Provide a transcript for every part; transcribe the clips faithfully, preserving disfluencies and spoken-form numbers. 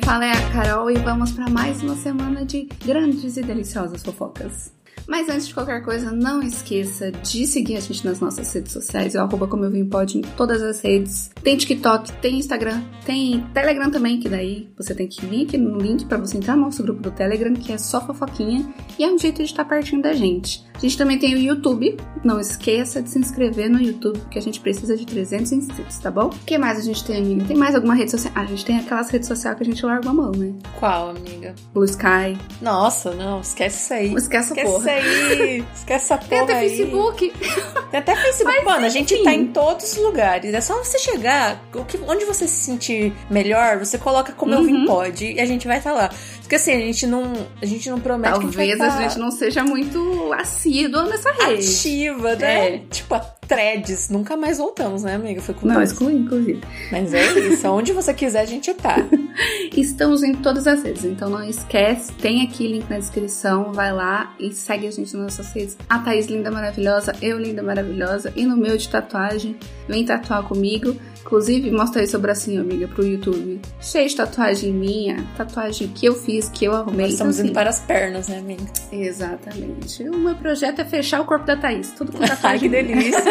fala é a Carol e vamos para mais uma semana de grandes e deliciosas fofocas. Mas antes de qualquer coisa, não esqueça de seguir a gente nas nossas redes sociais, o arroba como eu vim pode em todas as redes. Tem TikTok, tem Instagram, tem Telegram também, que daí você tem que vir aqui no link pra você entrar no nosso grupo do Telegram, que é só fofoquinha, e é um jeito de estar pertinho da gente. A gente também tem o YouTube, não esqueça de se inscrever no YouTube, que a gente precisa de trezentos inscritos, tá bom? O que mais a gente tem, amiga? Tem mais alguma rede social? Ah, a gente tem aquelas redes sociais que a gente larga a mão, né? Qual, amiga? Blue Sky. Nossa, não, esquece isso aí. Esquece, esquece porra. isso aí. Esquece essa porra. Tem até aí. Facebook. Tem até Facebook. Mas, mano, a gente enfim. tá em todos os lugares. É só você chegar, o que, onde você se sentir melhor, você coloca como Uhum. eu vim pode e a gente vai estar tá lá. Porque assim, a gente não, a gente não promete Talvez que a gente vai a tá gente não seja muito assídua nessa rede. ativa, né? É. Tipo, a threads. Nunca mais voltamos, né, amiga? Foi com Não, Deus. exclui, inclusive. Mas é isso. Onde você quiser, a gente tá. Estamos em todas as redes, então não esquece, tem aqui link na descrição, vai lá e segue a gente nas nossas redes. A Thaís linda maravilhosa, eu linda maravilhosa, e no meu de tatuagem, vem tatuar comigo. Inclusive, mostra aí seu bracinho, amiga, pro YouTube. Cheio de tatuagem minha, tatuagem que eu fiz, que eu arrumei. Nós estamos então, indo assim, para as pernas, né, amiga? Exatamente. O meu projeto é fechar o corpo da Thaís, tudo com Ai, tatuagem. que minha. delícia!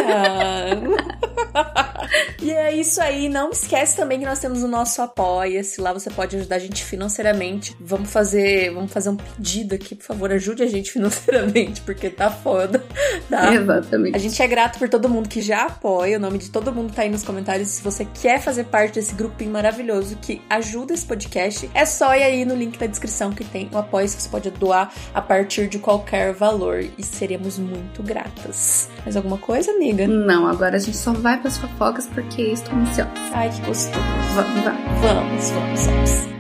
E é isso aí, não esquece também que nós temos o nosso Apoia-se, lá você pode ajudar a gente financeiramente. Vamos fazer, vamos fazer um pedido aqui, por favor, ajude a gente financeiramente, porque tá foda, tá? Exatamente. A gente é grato por todo mundo que já apoia, o nome de todo mundo tá aí nos comentários. Se você quer fazer parte desse grupinho maravilhoso que ajuda esse podcast, é só ir aí no link da descrição que tem o Apoia-se, que você pode doar a partir de qualquer valor e seremos muito gratas. Mais alguma coisa, amiga? Não, agora a gente só vai pras fofocas porque estou ansiosa. Ai, que gostoso. Vamos, vamos. Vamos, vamos, vamos.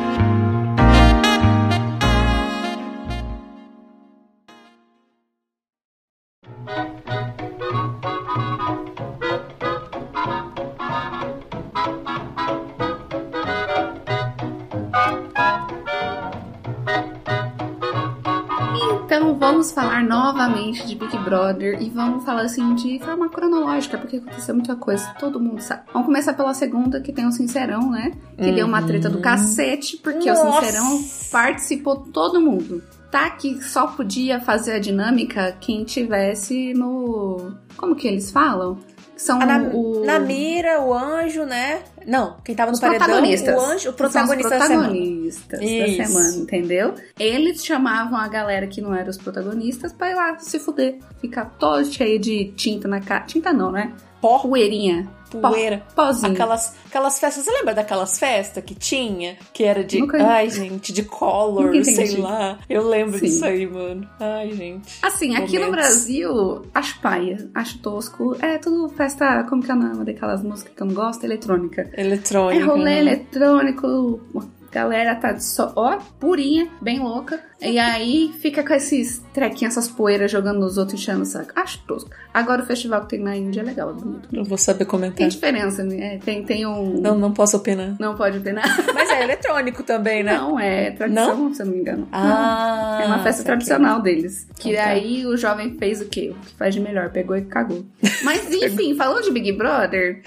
Então vamos falar novamente de Big Brother e vamos falar assim de forma cronológica, porque aconteceu muita coisa, todo mundo sabe. Vamos começar pela segunda, que tem o Sincerão, né? Que Uhum. deu uma treta do cacete, porque Nossa. o Sincerão participou todo mundo. Tá que só podia fazer a dinâmica quem tivesse no... Como que eles falam? São Ah, na, o... na mira, o anjo, né? Não, quem tava no Os paredão, protagonistas. o anjo, o protagonista São os da semana. protagonistas da Isso. semana, entendeu? Eles chamavam a galera que não era os protagonistas pra ir lá se fuder. Ficar todo cheio de tinta na cara. Tinta não, né? Pó, Poeirinha. poeira. Pó, pozinho. Aquelas, aquelas festas, você lembra daquelas festas que tinha? Que era de, Nunca- ai gente, de color, Nunca sei entendi. lá. Eu lembro Sim. disso aí, mano. Ai, gente. Assim, aqui no Momentos. Brasil, acho paia, acho tosco. É tudo festa, como que é o nome daquelas músicas que eu não gosto? Eletrônica. Eletrônica. É rolê né? eletrônico, galera tá só, ó, purinha, bem louca. E aí fica com esses trequinhos, essas poeiras jogando nos outros e enchendo o saco. Acho tosco. Agora o festival que tem na Índia é legal, é bonito. Não vou saber comentar. Tem diferença, né? É, Tem, tem um... Não, não posso opinar. Não pode opinar. Mas é eletrônico também, né? Não, é tradição, se eu não me engano. Ah, É uma festa saquei. tradicional deles. Que Então tá. aí o jovem fez o quê? O que faz de melhor, pegou e cagou. Mas enfim, falando de Big Brother,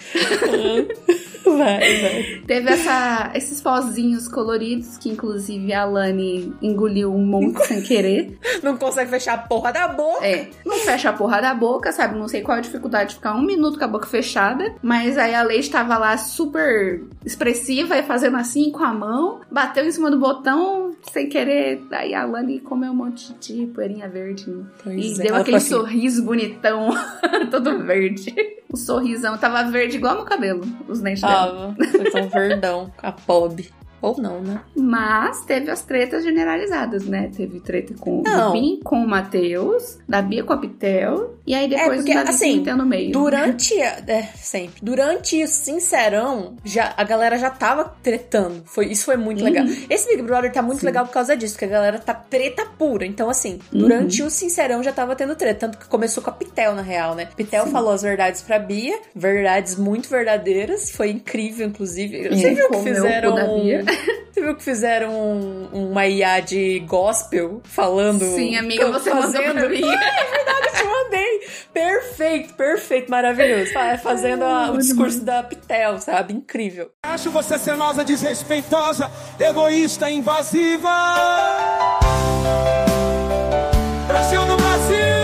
Vai, vai. teve essa, esses pozinhos coloridos, que inclusive a Lani engoliu um monte sem querer. Não consegue fechar a porra da boca. É, não fecha a porra da boca, sabe? Não sei qual a dificuldade de ficar um minuto com a boca fechada. Mas aí a Leite tava lá super expressiva e fazendo assim com a mão. Bateu em cima do botão sem querer. Aí a Lani comeu um monte de poeirinha verde. Pois e é. deu Ela aquele ficou assim. sorriso bonitão, todo verde. O sorrisão tava verde igual meu cabelo, os dentes dela. Tava. Foi tão verdão. A pobre. Ou não, né? Mas teve as tretas generalizadas, né? Teve treta com Não. o Bim, com o Matheus, da Bia com a Pitel, e aí depois É, porque, o Davi assim, se meteu no meio. Durante, a- é, sempre. Durante o Sincerão, já, a galera já tava tretando. Foi, isso foi muito Uhum. legal. Esse Big Brother tá muito Sim. legal por causa disso, porque a galera tá treta pura. Então, assim, durante o Sincerão já tava tendo treta. Tanto que começou com a Pitel, na real, né? Pitel Sim. falou as verdades pra Bia. Verdades muito verdadeiras. Foi incrível, inclusive. É, Você viu que comeu o fizeram... cu da Bia. Você viu que fizeram um, uma I A de gospel falando... Sim, amiga, você fazendo... mandou pra mim. Eu te mandei. Perfeito, perfeito, maravilhoso. Fazendo a, o discurso da Pitel, sabe? Incrível. Acho você cenosa, desrespeitosa, egoísta, invasiva. Brasil no Brasil.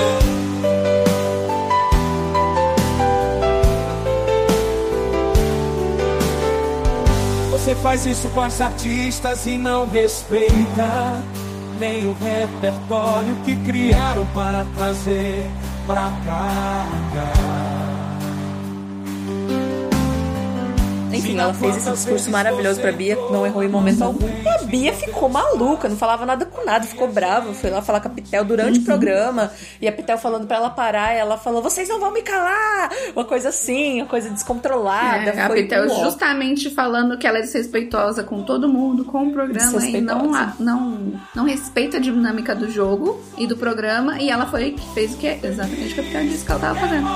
Você faz isso com as artistas e não respeita nem o repertório que criaram para trazer pra cá. Enfim, ela fez esse discurso maravilhoso pra Bia, não errou em momento algum. E a Bia ficou maluca, não falava nada com nada, ficou brava. Foi lá falar com a Pitel durante uhum. o programa. E a Pitel falando pra ela parar, e ela falou, vocês não vão me calar! Uma coisa assim, uma coisa descontrolada. É, a Pitel bom. justamente falando que ela é desrespeitosa com todo mundo, com o programa, e não, não, não respeita a dinâmica do jogo e do programa. E ela foi que fez o que exatamente o que a Pitel disse que ela tava fazendo.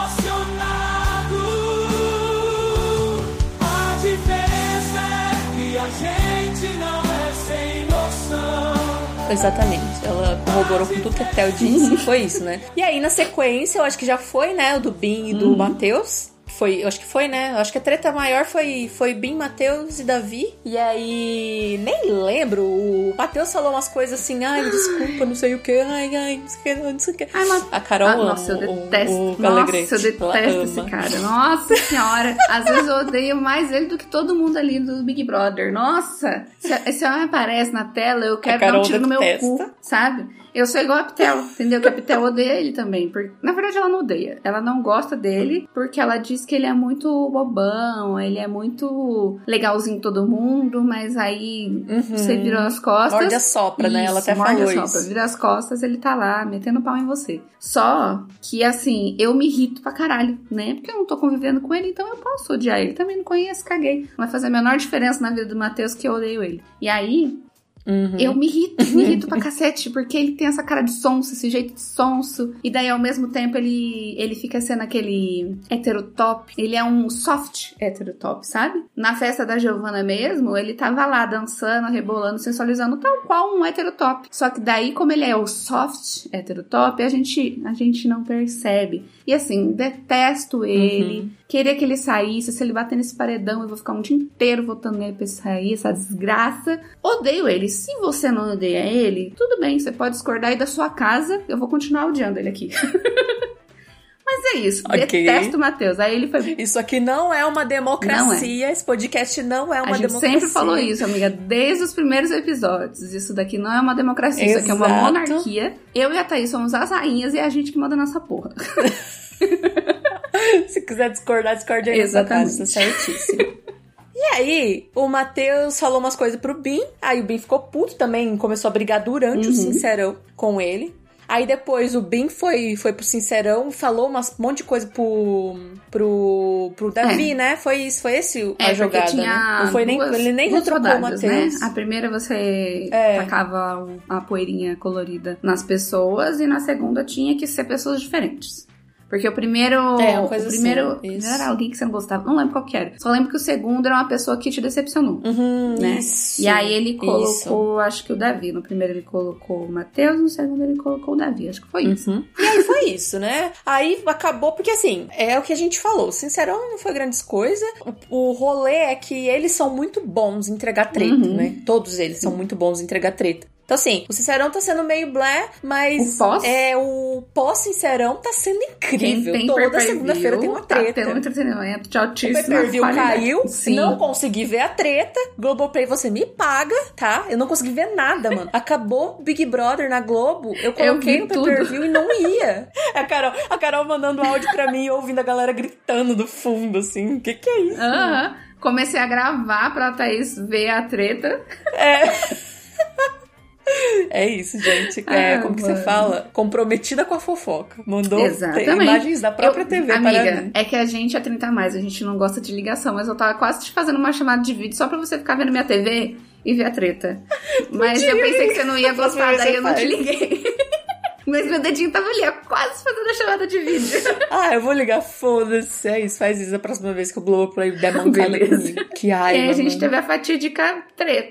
A diferença é que a gente não é sem noção. Exatamente, ela corroborou com tudo que a Pitel disse. Foi isso, né? E aí, na sequência, eu acho que já foi, né? O do Bin e do uhum. Matheus. Foi, eu acho que foi, né? Eu acho que a treta maior foi, foi Bin, Matheus e Davi. E aí, nem lembro. O Matheus falou umas coisas assim, ai, desculpa, não sei o que, ai, ai, não sei o que, não sei o que. Ai, mas... A Carol ah, ama nossa, eu detesto. o, o Nossa, eu detesto esse cara. Nossa senhora. Às vezes eu odeio mais ele do que todo mundo ali do Big Brother. Nossa. Se, se homem aparece na tela, eu quero dar um tiro no meu cu, sabe? Eu sou igual a Pitel, entendeu? Que a Pitel odeia ele também. Porque, na verdade, ela não odeia. Ela não gosta dele porque ela diz que ele é muito bobão, ele é muito legalzinho com todo mundo, mas aí uhum. você virou as costas... Morde a sopra, isso, né? Ela até falou isso. Morde a sopra, vira as costas, ele tá lá, metendo pau em você. Só que, assim, eu me irrito pra caralho, né? Porque eu não tô convivendo com ele, então eu posso odiar ele. Também não conheço, caguei. Não vai fazer a menor diferença na vida do Matheus que eu odeio ele. E aí... Uhum. Eu me irrito, me irrito pra cacete, porque ele tem essa cara de sonso, esse jeito de sonso, e daí ao mesmo tempo ele, ele fica sendo aquele heterotop, ele é um soft heterotop, sabe? Na festa da Giovanna mesmo, ele tava lá dançando, rebolando, sensualizando, tal qual um heterotop. Só que daí, como ele é o soft heterotop, a gente, a gente não percebe. E assim, detesto ele, uhum. queria que ele saísse, se ele bater nesse paredão, eu vou ficar um dia inteiro votando nele pra ele sair, essa desgraça. Odeio ele. Se você não odeia ele, tudo bem, você pode discordar aí da sua casa, eu vou continuar odiando ele aqui. Mas é isso, okay. Detesto o Matheus. Aí ele foi... Isso aqui não é uma democracia, é. Esse podcast não é uma democracia. A gente democracia. sempre falou isso, amiga, desde os primeiros episódios. Isso daqui não é uma democracia, Exato. Isso aqui é uma monarquia. Eu e a Thaís somos as rainhas e é a gente que manda nessa porra. Se quiser discordar, discorde aí nessa casa, tá certíssimo. E aí, o Matheus falou umas coisas pro Bin, aí o Bin ficou puto também, começou a brigar durante uhum. o Sincerão com ele. Aí depois o Bin foi, foi pro Sincerão, falou um monte de coisa pro, pro, pro Davi, é. né? Foi isso, foi esse a é, jogada, tinha né? Não foi nem, duas, ele nem retrocou o Matheus. Né? A primeira você é. tacava a poeirinha colorida nas pessoas e na segunda tinha que ser pessoas diferentes. Porque o primeiro... É, uma coisa o primeiro assim, isso. era alguém que você não gostava. Não lembro qual que era. Só lembro que o segundo era uma pessoa que te decepcionou. Uhum, né? Isso. E aí ele colocou, isso. acho que o Davi. No primeiro ele colocou o Matheus, no segundo ele colocou o Davi. Acho que foi uhum. isso. E aí foi isso, né? Aí acabou, porque assim, é o que a gente falou. Sincerão não foi grandes coisas. O, o rolê é que eles são muito bons em entregar treta, uhum. né? Todos eles são muito bons em entregar treta. Então, assim, o Sincerão tá sendo meio blé, mas o pós? É, o pós-Sincerão tá sendo incrível. Tem Toda segunda-feira tem uma treta. Tá tendo um entretenimento de altíssima O pay-per-view caiu, Sim. não consegui ver a treta. Globoplay, você me paga, tá? Eu não consegui ver nada, mano. Acabou Big Brother na Globo, eu coloquei eu no pay-per-view e não ia. A Carol, a Carol mandando áudio pra mim e ouvindo a galera gritando do fundo, assim. O que que é isso? Aham. Uh-huh. Comecei a gravar pra Thaís ver a treta. É... É isso, gente. É, ah, como que mano. você fala? Comprometida com a fofoca. Mandou Exatamente. imagens da própria eu, T V. Amiga, para mim. É que a gente é trinta a mais, a gente não gosta de ligação, mas eu tava quase te fazendo uma chamada de vídeo só pra você ficar vendo minha T V e ver a treta. Mas eu pensei que você não ia gostar, daí eu não te liguei. Mas meu dedinho tava ali, ó, quase fazendo a chamada de vídeo. Ah, eu vou ligar, foda-se. É isso, faz isso a próxima vez que o Globoplay der mancada comigo. Que raiva, E aí a gente mano. teve a fatídica treta,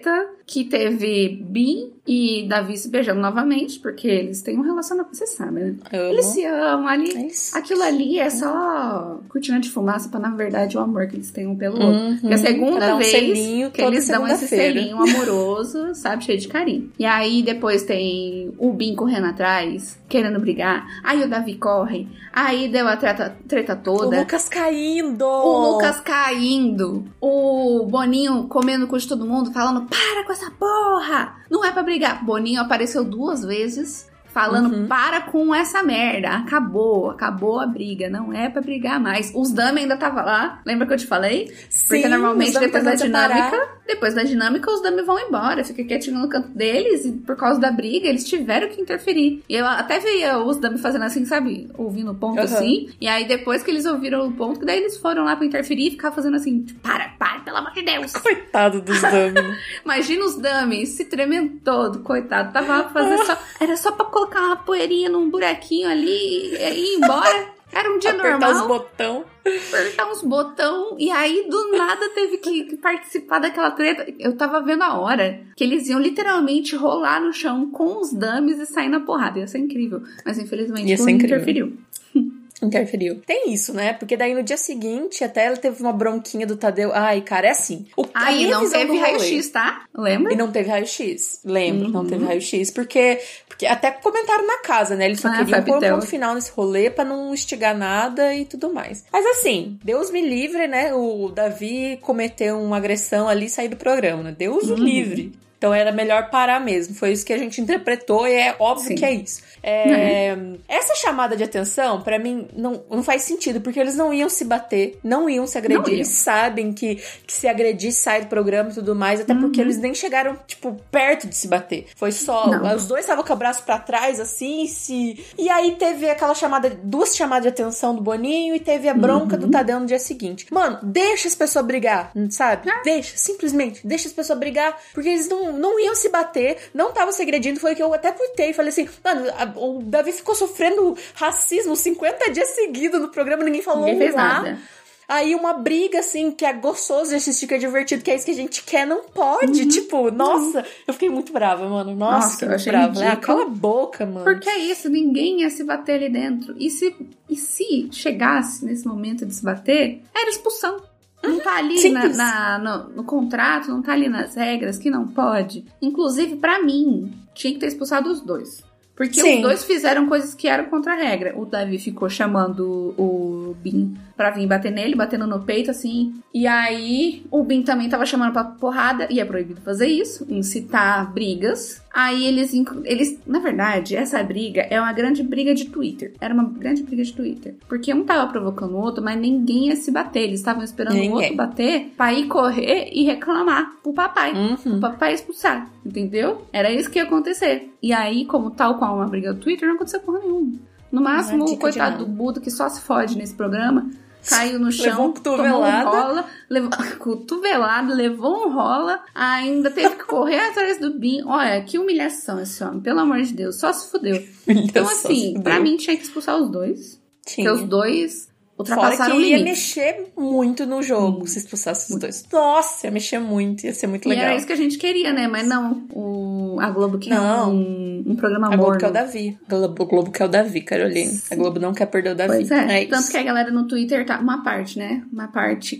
que teve Bin e Davi se beijando novamente, porque eles têm um relacionamento, você sabe, né? Amo. Eles se amam ali. É isso. Aquilo ali é só cortina de fumaça pra, na verdade, o amor que eles têm um pelo outro. Uhum. Porque é a segunda um vez selinho, que eles dão esse segunda-feira. selinho amoroso, sabe? Cheio de carinho. E aí, depois tem o Bin correndo atrás, querendo brigar. Aí o Davi corre. Aí deu a treta, treta toda. O Lucas caindo! O Lucas caindo. O Boninho comendo com todo mundo, falando, para com essa porra! Não é pra brigar. Boninho apareceu duas vezes, falando, uhum. para com essa merda. Acabou, acabou a briga. Não é pra brigar mais. Os Dummy ainda tava lá. Lembra que eu te falei? Sim, porque normalmente depois da dinâmica, parar. depois da dinâmica, os Dummy vão embora. Fica quietinho no canto deles e por causa da briga, eles tiveram que interferir. E eu até via os Dummy fazendo assim, sabe? Ouvindo o ponto uhum. assim. E aí depois que eles ouviram o ponto, que daí eles foram lá pra interferir e ficar fazendo assim, tipo, para, para, pelo amor de Deus. Coitado dos Dummy. Imagina os Dummy se tremendo todo, coitado. Tava lá pra fazer só... Era só pra colocar uma poeirinha num buraquinho ali e ir embora. Era um dia Apertar normal. Apertar os botão. Apertar uns botão. E aí, do nada, teve que, que participar daquela treta. Eu tava vendo a hora que eles iam literalmente rolar no chão com os dummies e sair na porrada. Ia ser incrível. Mas, infelizmente, o interferiu. Interferiu. Tem isso, né? Porque daí no dia seguinte, até ela teve uma bronquinha do Tadeu. Ai, cara, é assim. O, Ai, não teve raio-x, tá? Lembra? E não teve raio-x. Lembro, uhum. não teve raio-x. Porque, porque até comentaram na casa, né? Eles só ah, queriam pôr um ponto final nesse rolê pra não instigar nada e tudo mais. Mas assim, Deus me livre, né? O Davi cometeu uma agressão ali e sair do programa, né? Deus uhum. o livre. Então era melhor parar mesmo. Foi isso que a gente interpretou e é óbvio Sim. que é isso. É, uhum. Essa chamada de atenção, pra mim, não, não faz sentido, porque eles não iam se bater, não iam se agredir. Eles sabem que, que se agredir sai do programa e tudo mais, até uhum. porque eles nem chegaram, tipo, perto de se bater. Foi só, não. Os dois estavam com o braço pra trás, assim, se... E aí teve aquela chamada, duas chamadas de atenção do Boninho e teve a bronca uhum. do Tadeu no dia seguinte. Mano, deixa as pessoas brigar, sabe? Ah. Deixa, simplesmente, deixa as pessoas brigar, porque eles não não iam se bater, não estavam se agredindo. Foi que eu até tuitei, falei assim, mano, a, o Davi ficou sofrendo racismo cinquenta dias seguidos no programa, ninguém falou ninguém fez lá. Nada. Aí uma briga, assim, que é gostoso de assistir, que é divertido, que é isso que a gente quer, não pode. Uhum. Tipo, nossa, uhum. eu fiquei muito brava, mano. Nossa, nossa fiquei muito brava. Ah, cala a boca, mano. Porque é isso, ninguém ia se bater ali dentro. E se, e se chegasse nesse momento de se bater, era expulsão. Não tá ali na, na, no, no contrato, não tá ali nas regras que não pode. Inclusive, pra mim, tinha que ter expulsado os dois. Porque Sim. os dois fizeram coisas que eram contra a regra. O Davi ficou chamando o Bin pra vir bater nele, batendo no peito, assim. E aí, o Bin também tava chamando pra porrada, e é proibido fazer isso, incitar brigas. Aí eles, eles, na verdade, essa briga é uma grande briga de Twitter. Era uma grande briga de Twitter. Porque um tava provocando o outro, mas ninguém ia se bater. Eles estavam esperando ninguém. o outro bater pra ir correr e reclamar pro papai. Uhum. O papai expulsar, entendeu? Era isso que ia acontecer. E aí, como tal qual uma briga do Twitter, não aconteceu porra nenhuma. No máximo, o coitado do Buda, que só se fode nesse programa, caiu no chão, tomou um rola, levou cotovelada, levou um rola, ainda teve que correr atrás do Bin. Olha, que humilhação esse homem, pelo amor de Deus, só se fudeu. Então, assim, pra mim tinha que expulsar os dois. Tinha. Porque os dois ultrapassaram o limite. Fora que ia mexer muito no jogo, hum. se expulsasse os dois. Nossa, ia mexer muito, ia ser muito legal. E era isso que a gente queria, né? Mas não, o, a Globo que não. é um, um programa morno. A Globo morno. quer o Davi. A Globo, Globo quer o Davi, Caroline. Sim. A Globo não quer perder o Davi. Pois é, é tanto isso. que a galera no Twitter, tá, uma parte, né? Uma parte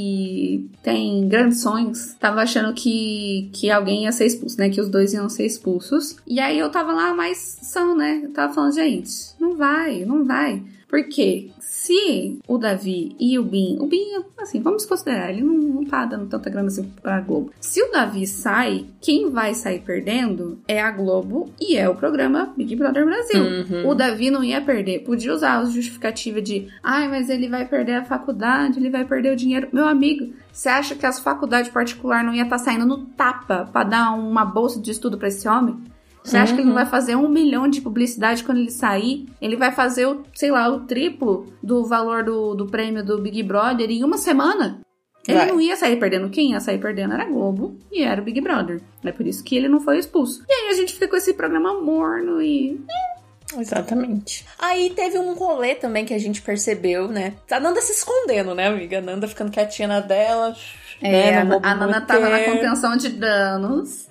que tem grandes sonhos, tava achando que, que alguém ia ser expulso, né? Que os dois iam ser expulsos. E aí eu tava lá mais são, né? Eu tava falando, gente, não vai, não vai. Por quê? Se o Davi e o Bin... O Bin, assim, vamos considerar, ele não, não tá dando tanta grana assim pra Globo. Se o Davi sai, quem vai sair perdendo é a Globo e é o programa Big Brother Brasil. Uhum. O Davi não ia perder. Podia usar a justificativa de ai, mas ele vai perder a faculdade, ele vai perder o dinheiro. Meu amigo, você acha que as faculdades particulares não ia estar tá saindo no tapa pra dar uma bolsa de estudo pra esse homem? Você acha uhum. que ele não vai fazer um milhão de publicidade quando ele sair? Ele vai fazer, o, sei lá, o triplo do valor do, do prêmio do Big Brother em uma semana? Ele vai. Não ia sair perdendo. Quem ia sair perdendo era a Globo e era o Big Brother. É por isso que ele não foi expulso. E aí a gente fica com esse programa morno e... Exatamente. Aí teve um rolê também que a gente percebeu, né? A Nanda se escondendo, né, amiga? A Nanda ficando quietinha na dela. É, né, a, a Nanda tava na contenção de danos.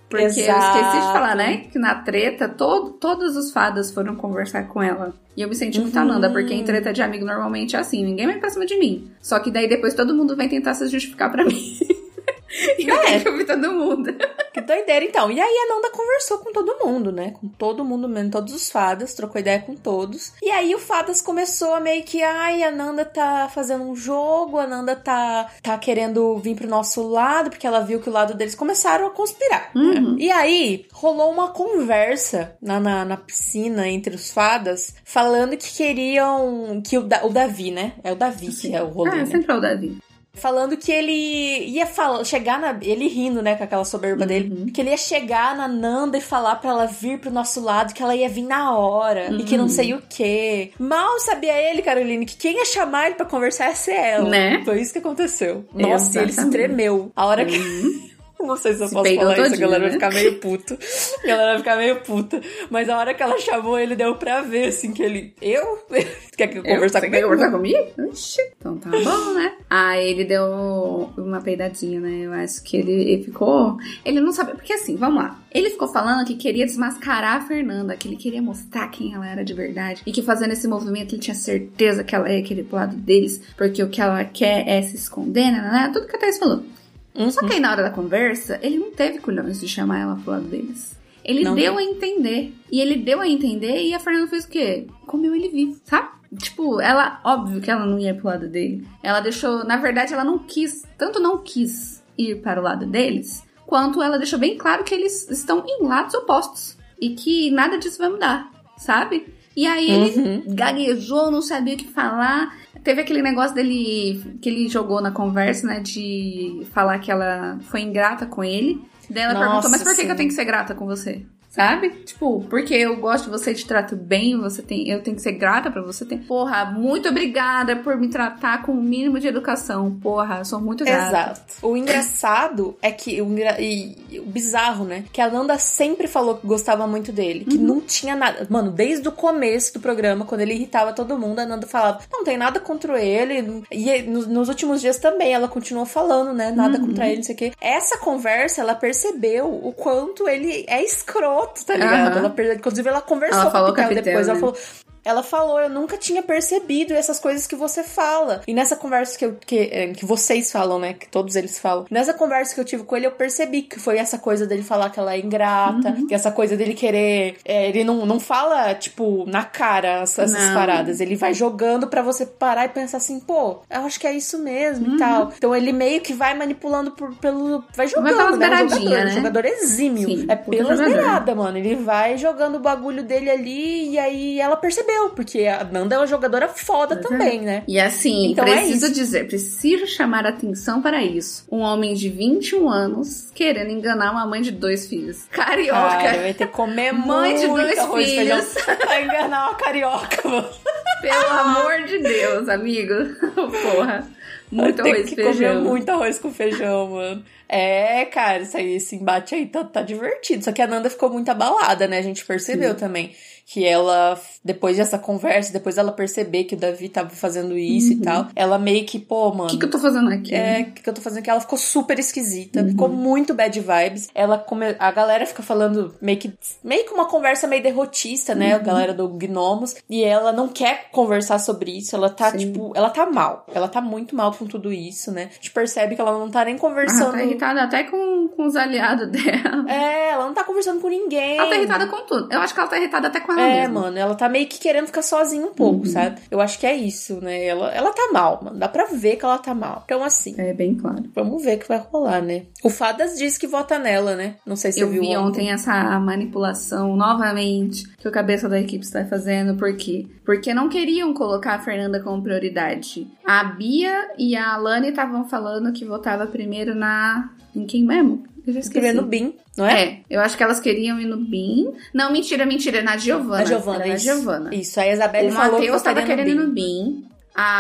Porque Exato. eu esqueci de falar, né? Que na treta, todo, todos os fadas foram conversar com ela. E eu me senti muito uhum. Ananda, porque em treta de amigo normalmente é assim, ninguém vai pra cima de mim. Só que daí depois todo mundo vem tentar se justificar pra mim. E eu É. tenho que ouvir todo mundo. Que doideira, então. E aí a Nanda conversou com todo mundo, né? Com todo mundo mesmo, todos os fadas, trocou ideia com todos. E aí o fadas começou a meio que, ai, a Nanda tá fazendo um jogo, a Nanda tá, tá querendo vir pro nosso lado, porque ela viu que o lado deles começaram a conspirar. Uhum. Né? E aí rolou uma conversa na, na, na piscina entre os fadas, falando que queriam, que o, da, o Davi, né? É o Davi Sim. que é o rolê, Ah, né? sempre é o Davi. Falando que ele ia falar, chegar na... Ele rindo, né, com aquela soberba Uhum. dele. Que ele ia chegar na Nanda e falar pra ela vir pro nosso lado, que ela ia vir na hora. Uhum. E que não sei o quê. Mal sabia ele, Caroline, que quem ia chamar ele pra conversar ia ser ela. Né? Foi isso que aconteceu. Nossa, e ele se Exatamente. tremeu. A hora que... Uhum. Não sei se eu Se posso peidou falar isso, a todinho, galera né? vai ficar meio puta. A galera vai ficar meio puta. Mas a hora que ela chamou, ele deu pra ver, assim, que ele... Eu? Quer que eu conversar Você comigo? quer conversar comigo? Ixi, então tá bom, né? Aí ele deu uma peidadinha, né? Eu acho que ele, ele ficou... Ele não sabia... Porque assim, vamos lá. Ele ficou falando que queria desmascarar a Fernanda, que ele queria mostrar quem ela era de verdade. E que fazendo esse movimento ele tinha certeza que ela ia querer pro lado deles, porque o que ela quer é se esconder, né? né? Tudo que a Thaís falou. Uhum. Só que aí na hora da conversa, ele não teve culhões de chamar ela pro lado deles. Ele Não deu tem. a entender. E ele deu a entender e a Fernanda fez o quê? Comeu ele vivo, sabe? Tipo, ela, óbvio que ela não ia pro lado dele. Ela deixou, na verdade, ela não quis, tanto não quis ir para o lado deles, quanto ela deixou bem claro que eles estão em lados opostos. E que nada disso vai mudar, sabe? E aí ele Uhum. gaguejou, não sabia o que falar. Teve aquele negócio dele que ele jogou na conversa, né? De falar que ela foi ingrata com ele. Daí ela Nossa, perguntou, mas por que, sim. que eu tenho que ser grata com você? Sabe? Tipo, porque eu gosto de você, te trato bem, você tem, eu tenho que ser grata pra você. Tem... Porra, muito obrigada por me tratar com o mínimo de educação. Porra, eu sou muito grata. Exato. O engraçado é que... O, engra... e, e o bizarro, né? Que a Nanda sempre falou que gostava muito dele. Que Uhum. não tinha nada... Mano, desde o começo do programa, quando ele irritava todo mundo, a Nanda falava, não tem nada contra ele. E nos, nos últimos dias também, ela continuou falando, né? Nada Uhum. contra ele, não sei o quê. Essa conversa, ela percebeu o quanto ele é escroto, tá ligado? Aham. Ela percebeu... Inclusive, ela conversou Ela falou com o Pitel com a Pitel, depois. Ela né? falou... Ela falou, eu nunca tinha percebido essas coisas que você fala. E nessa conversa que, eu, que, que vocês falam, né? Que todos eles falam. Nessa conversa que eu tive com ele, eu percebi que foi essa coisa dele falar que ela é ingrata. Uhum. Que essa coisa dele querer... É, ele não, não fala, tipo, na cara essas Não. paradas. Ele vai jogando pra você parar e pensar assim, pô, eu acho que é isso mesmo Uhum. e tal. Então ele meio que vai manipulando por, pelo... Vai jogando, Vai pelas né? Um beiradinhas, jogador, né? um jogador exímio. Sim, é puta pelas jogador. beiradas, mano. Ele vai jogando o bagulho dele ali e aí ela percebeu, porque a Nanda é uma jogadora foda Pois é. também, né? E assim, Então é preciso isso. dizer, preciso chamar atenção para isso. Um homem de vinte e um anos querendo enganar uma mãe de dois filhos. Carioca. Cara, vai ter que comer Mãe de muito dois arroz e filhos. feijão pra enganar uma carioca, mano. Pelo amor de Deus, amigo. Porra. Muito Tem arroz que e feijão. comer muito arroz com feijão, mano. É, cara, isso aí, esse embate aí tá, tá divertido. Só que a Nanda ficou muito abalada, né? A gente percebeu Sim. também que ela, depois dessa conversa, depois dela perceber que o Davi tava fazendo isso Uhum. e tal, ela meio que, pô, mano... O que, que eu tô fazendo aqui? É, o que, que eu tô fazendo aqui? Ela ficou super esquisita, Uhum. ficou muito bad vibes. Ela come... A galera fica falando meio que, meio que uma conversa meio derrotista, né? Uhum. A galera do Gnomos. E ela não quer conversar sobre isso. Ela tá, Sim. tipo, ela tá mal. Ela tá muito mal com tudo isso, né? A gente percebe que ela não tá nem Ela conversando. tá irritada até com, com os aliados dela. É, ela não tá conversando com ninguém. Ela tá irritada com tudo. Eu acho que ela tá irritada até com ela É, mesma. mano, ela tá meio que querendo ficar sozinha um pouco, Uhum. sabe? Eu acho que é isso, né? Ela, ela tá mal, mano. Dá pra ver que ela tá mal. Então, assim, É bem claro. vamos ver o que vai rolar, né? O Fadas diz que vota nela, né? Não sei se Eu você viu vi ontem essa manipulação novamente que o cabeça da equipe está fazendo. Por quê? Porque não queriam colocar a Fernanda como prioridade. A Bia e a Alane estavam falando que votava primeiro na... Em quem mesmo? Eu já esqueci. Primeiro no Bin, não é? É, eu acho que elas queriam ir no Bin. Não, mentira, mentira, na Giovana. A Giovana, Era na isso. Giovana. Isso, aí a Isabelle O falou que Matheus tava votaria querendo ir no no Bin. Bin.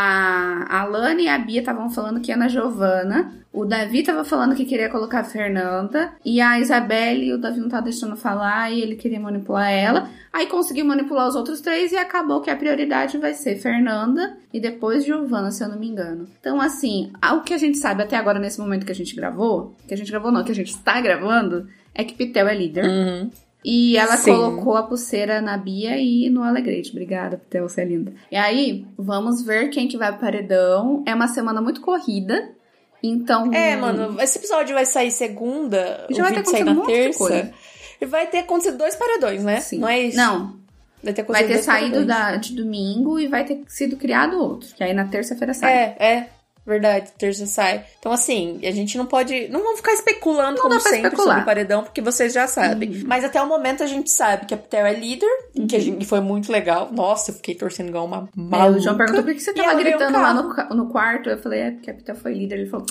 A a Alane e a Bia estavam falando que ia na Giovana. O Davi tava falando que queria colocar a Fernanda. E a Isabelle, o Davi não tava deixando falar e ele queria manipular ela. Aí conseguiu manipular os outros três e acabou que a prioridade vai ser Fernanda e depois Giovana, se eu não me engano. Então, assim, o que a gente sabe até agora, nesse momento que a gente gravou, que a gente gravou não, que a gente está gravando, é que Pitel é líder. Uhum. E ela Sim. colocou a pulseira na Bia e no Alegrete. Obrigada, Pitel, você é linda. E aí, vamos ver quem que vai pro paredão. É uma semana muito corrida. Então... É, mano, esse episódio vai sair segunda, já o vai ter vídeo sair na acontecido um monte de terça. coisa. E vai ter acontecido dois paredões, né? Sim. Não é isso? Não. Vai ter, Vai ter dois saído paredões. da, de domingo e vai ter sido criado outro. Que aí na terça-feira sai. É, é. Verdade, terça sai. Então, assim, a gente não pode... Não vamos ficar especulando, Não como dá pra sempre, especular. sobre o paredão, porque vocês já sabem. Uhum. Mas até o momento a gente sabe que a Pitel é líder, Uhum. que a gente, e foi muito legal. Nossa, eu fiquei torcendo igual uma É, maluca. o João perguntou por que você E tava ela ganhou um gritando lá carro. no, ca- no quarto. Eu falei, é porque a Pitel foi líder. Ele falou,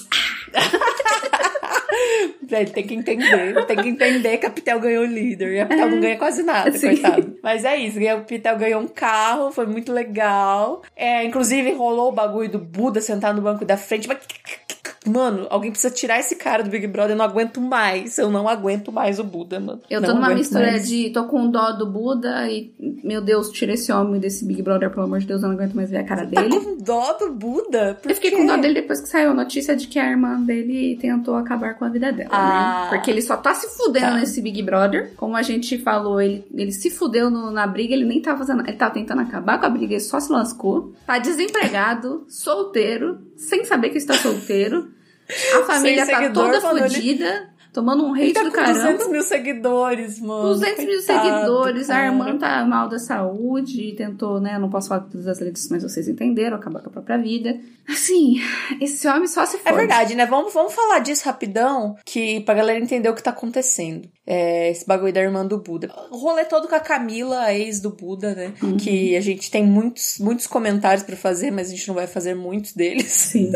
Ele tem que entender, tem que entender que a Pitel ganhou líder. E a Pitel não ganha quase nada, Sim. coitado. Mas é isso, a Pitel ganhou um carro, foi muito legal. É, inclusive, rolou o bagulho do Buda sentar no banco da frente. Mas, mano, alguém precisa tirar esse cara do Big Brother. Eu não aguento mais. Eu não aguento mais o Buda, mano. eu tô Não numa aguento mistura mais. de... Tô com dó do Buda e... Meu Deus, tira esse homem desse Big Brother, pelo amor de Deus. Eu não aguento mais ver a cara Tá dele. com dó do Buda? Por Eu fiquei quê? com dó dele depois que saiu a notícia de que a irmã dele tentou acabar com a vida dela, Ah. né? Porque ele só tá se fudendo Tá. nesse Big Brother. Como a gente falou, ele, ele se fudeu no- na briga, ele nem tava fazendo... Ele tava tentando acabar com a briga, ele só se lascou. Tá desempregado, solteiro, sem saber que está solteiro. A família Sem tá seguidor, toda mano, ele- fudida, tomando um hate Ele tá do com caramba. duzentos mil seguidores, mano. duzentos mil Coitado, seguidores, cara. a irmã tá mal da saúde e tentou, né? Não posso falar todas as letras, mas vocês entenderam, acabar com a própria vida. Assim, esse homem só se É fode. verdade, né? Vamos, vamos falar disso rapidão, que pra galera entender o que tá acontecendo. É, esse bagulho da irmã do Buda. O rolê todo com a Camila, a ex do Buda, né? Uhum. Que a gente tem muitos, muitos comentários pra fazer, mas a gente não vai fazer muitos deles. Sim.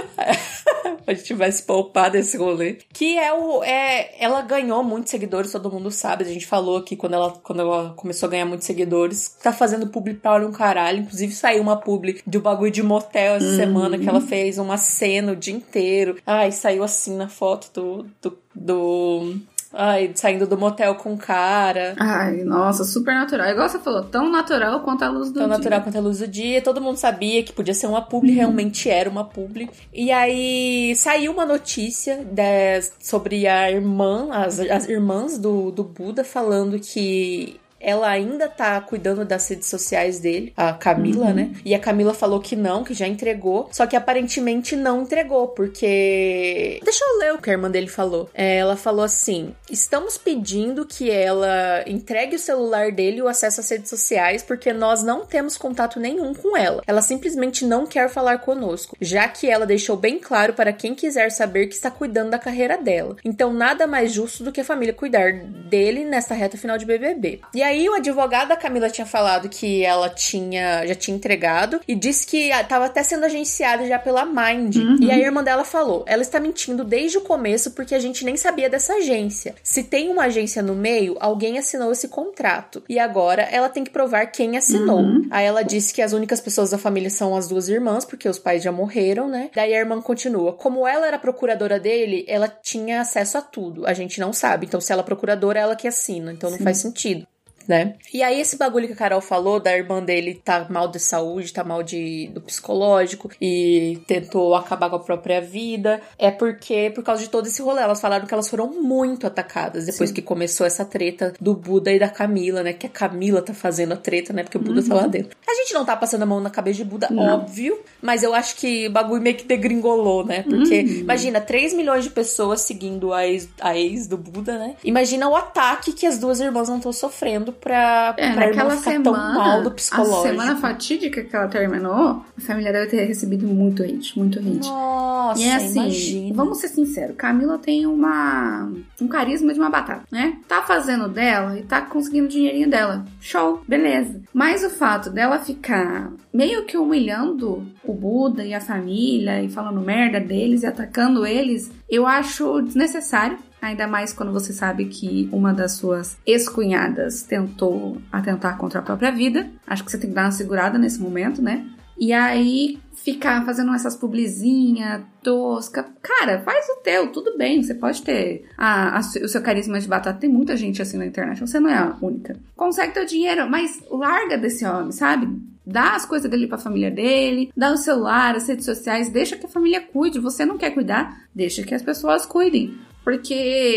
A gente vai se poupar desse rolê. Que é o... É, ela ganhou muitos seguidores, todo mundo sabe. A gente falou aqui quando ela, quando ela começou a ganhar muitos seguidores. Tá fazendo publi pra olha um caralho. Inclusive saiu uma publi do bagulho de motel essa Uhum. semana, que ela fez uma cena o dia inteiro. Ai, saiu assim na foto do... do, do... Ai, saindo do motel com o cara. Ai, nossa, super natural. Igual você falou, tão natural quanto a luz do Tão dia. natural quanto a luz do dia. Todo mundo sabia que podia ser uma publi, realmente era uma publi. E aí saiu uma notícia de, sobre a irmã, as, as irmãs do, do Buda, falando que ela ainda tá cuidando das redes sociais dele, a Camila, Uhum. né? E a Camila falou que não, que já entregou. Só que aparentemente não entregou, porque... Deixa eu ler o que a irmã dele falou. É, ela falou assim: estamos pedindo que ela entregue o celular dele e o acesso às redes sociais, porque nós não temos contato nenhum com ela. Ela simplesmente não quer falar conosco, já que ela deixou bem claro para quem quiser saber que está cuidando da carreira dela. Então nada mais justo do que a família cuidar dele nessa reta final de B B B. E aí o advogado da Camila tinha falado que ela tinha, já tinha entregado e disse que estava até sendo agenciada já pela Mind. Uhum. E aí a irmã dela falou: ela está mentindo desde o começo porque a gente nem sabia dessa agência. Se tem uma agência no meio, alguém assinou esse contrato. E agora ela tem que provar quem assinou. Uhum. Aí ela disse que as únicas pessoas da família são as duas irmãs, porque os pais já morreram, né? Daí a irmã continua: como ela era procuradora dele, ela tinha acesso a tudo. A gente não sabe. Então, se ela é procuradora, ela que assina. Então, não Sim. faz sentido. Né? E aí esse bagulho que a Carol falou, da irmã dele tá mal de saúde, tá mal de, do psicológico e tentou acabar com a própria vida, é porque, por causa de todo esse rolê, elas falaram que elas foram muito atacadas depois Sim. que começou essa treta do Buda e da Camila, né? Que a Camila tá fazendo a treta, né? Porque o Buda Uhum. tá lá dentro. A gente não tá passando a mão na cabeça de Buda, Não. óbvio, mas eu acho que o bagulho meio que degringolou, né? Porque, Uhum. imagina, três milhões de pessoas seguindo a ex, a ex do Buda, né? Imagina o ataque que as duas irmãs não estão sofrendo pra, É, pra irmã naquela ficar semana, tão mal do a psicológico. semana fatídica que ela terminou, a família deve ter recebido muito hate, muito hate. Nossa, E é assim, imagina. vamos ser sinceros, Camila tem uma um carisma de uma batata, né? Tá fazendo dela e tá conseguindo o dinheirinho dela. Show, beleza. Mas o fato dela ficar meio que humilhando o Buda e a família e falando merda deles e atacando eles, eu acho desnecessário. Ainda mais quando você sabe que uma das suas ex-cunhadas tentou atentar contra a própria vida. Acho que você tem que dar uma segurada nesse momento, né? E aí, ficar fazendo essas publizinhas tosca. Cara, faz o teu, tudo bem. Você pode ter a, a, o seu carisma de batata. Tem muita gente assim na internet. Você não é a única. Consegue teu dinheiro, mas larga desse homem, sabe? Dá as coisas dele pra família dele, dá o celular, as redes sociais, deixa que a família cuide. Você não quer cuidar? Deixa que as pessoas cuidem. Porque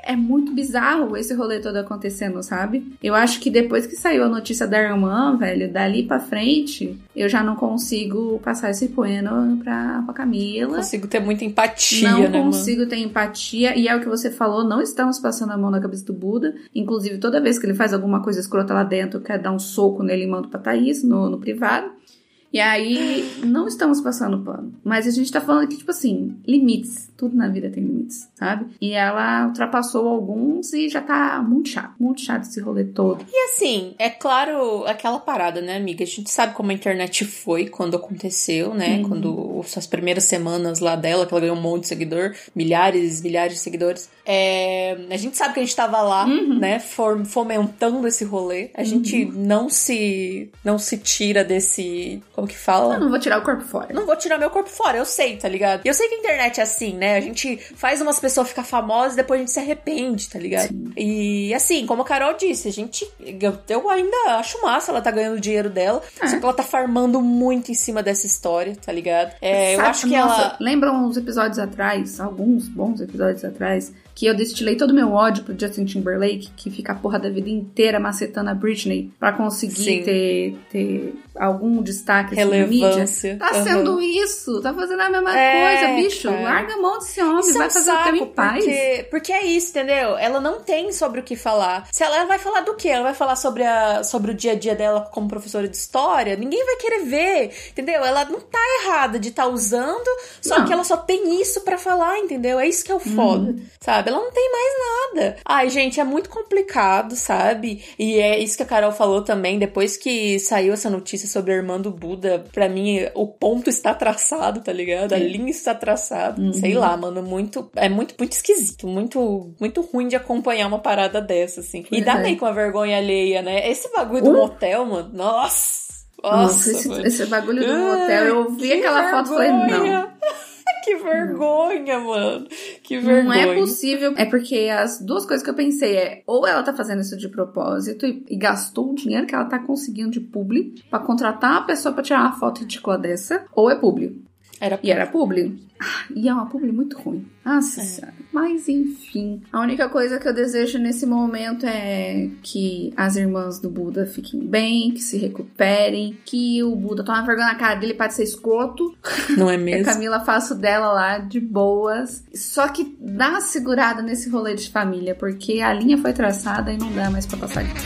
é muito bizarro esse rolê todo acontecendo, sabe? Eu acho que depois que saiu a notícia da irmã, velho, dali pra frente, eu já não consigo passar esse pano pra, pra Camila. Não consigo ter muita empatia, não né, Não mano? consigo ter empatia. E é o que você falou, não estamos passando a mão na cabeça do Buda. Inclusive, toda vez que ele faz alguma coisa escrota lá dentro, eu quero dar um soco nele e mando pra Thaís, no, no privado. E aí, não estamos passando pano. Mas a gente tá falando aqui, tipo assim, limites. Tudo na vida tem limites, sabe? E ela ultrapassou alguns e já tá muito chato. Muito chato esse rolê todo. E assim, é claro, aquela parada, né, amiga? A gente sabe como a internet foi quando aconteceu, né? Uhum. Quando as primeiras semanas lá dela, que ela ganhou um monte de seguidor. Milhares, milhares de seguidores. É, a gente sabe que a gente tava lá, uhum. né? Fomentando esse rolê. A uhum. gente não se, não se tira desse... Como que fala? Eu não vou tirar o corpo fora. Não vou tirar meu corpo fora, eu sei, tá ligado? E eu sei que a internet é assim, né? A gente faz umas pessoas ficar famosas e depois a gente se arrepende, tá ligado? Sim. E assim, como a Carol disse, a gente... Eu, eu ainda acho massa ela tá ganhando o dinheiro dela, é. Só que ela tá farmando muito em cima dessa história, tá ligado? É, Sabe, eu acho que nossa, ela... Lembram uns episódios atrás, alguns bons episódios atrás, que eu destilei todo o meu ódio pro Justin Timberlake, que fica a porra da vida inteira macetando a Britney pra conseguir ter, ter algum destaque assim, na mídia. Tá uhum. sendo isso, tá fazendo a mesma é, coisa, bicho. Cara. Larga a mão desse homem, isso vai é um fazer o caminho em paz. Porque, porque é isso, entendeu? Ela não tem sobre o que falar. Se ela, ela vai falar do quê? Ela vai falar sobre, a, sobre o dia a dia dela como professora de história? Ninguém vai querer ver, entendeu? Ela não tá errada de estar tá usando, só não. que ela só tem isso pra falar, entendeu? É isso que é o foda, uhum. sabe? Ela não tem mais nada. Ai, gente, é muito complicado, sabe? E é isso que a Carol falou também, depois que saiu essa notícia sobre a irmã do Buda, pra mim, o ponto está traçado, tá ligado? A Sim. linha está traçada. Uhum. Sei lá, mano, muito, é muito, muito esquisito, muito, muito ruim de acompanhar uma parada dessa, assim. E dá meio com a vergonha alheia, né? Esse bagulho do uh. motel, mano, nossa! Nossa, nossa esse, esse bagulho do motel, eu vi aquela vergonha. foto e falei, não. Que vergonha, mano. Que vergonha. Não é possível. É porque as duas coisas que eu pensei é, ou ela tá fazendo isso de propósito e, e gastou o dinheiro que ela tá conseguindo de publi pra contratar uma pessoa pra tirar uma foto ridícula dessa, ou é publi. Era e era publi. E é uma publi muito ruim. Nossa é. senhora. Mas enfim. A única coisa que eu desejo nesse momento é que as irmãs do Buda fiquem bem, que se recuperem, que o Buda tome vergonha na cara dele para ser escroto. Não é mesmo? Que a Camila faça o dela lá de boas. Só que dá uma segurada nesse rolê de família, porque a linha foi traçada e não dá mais pra passar disso.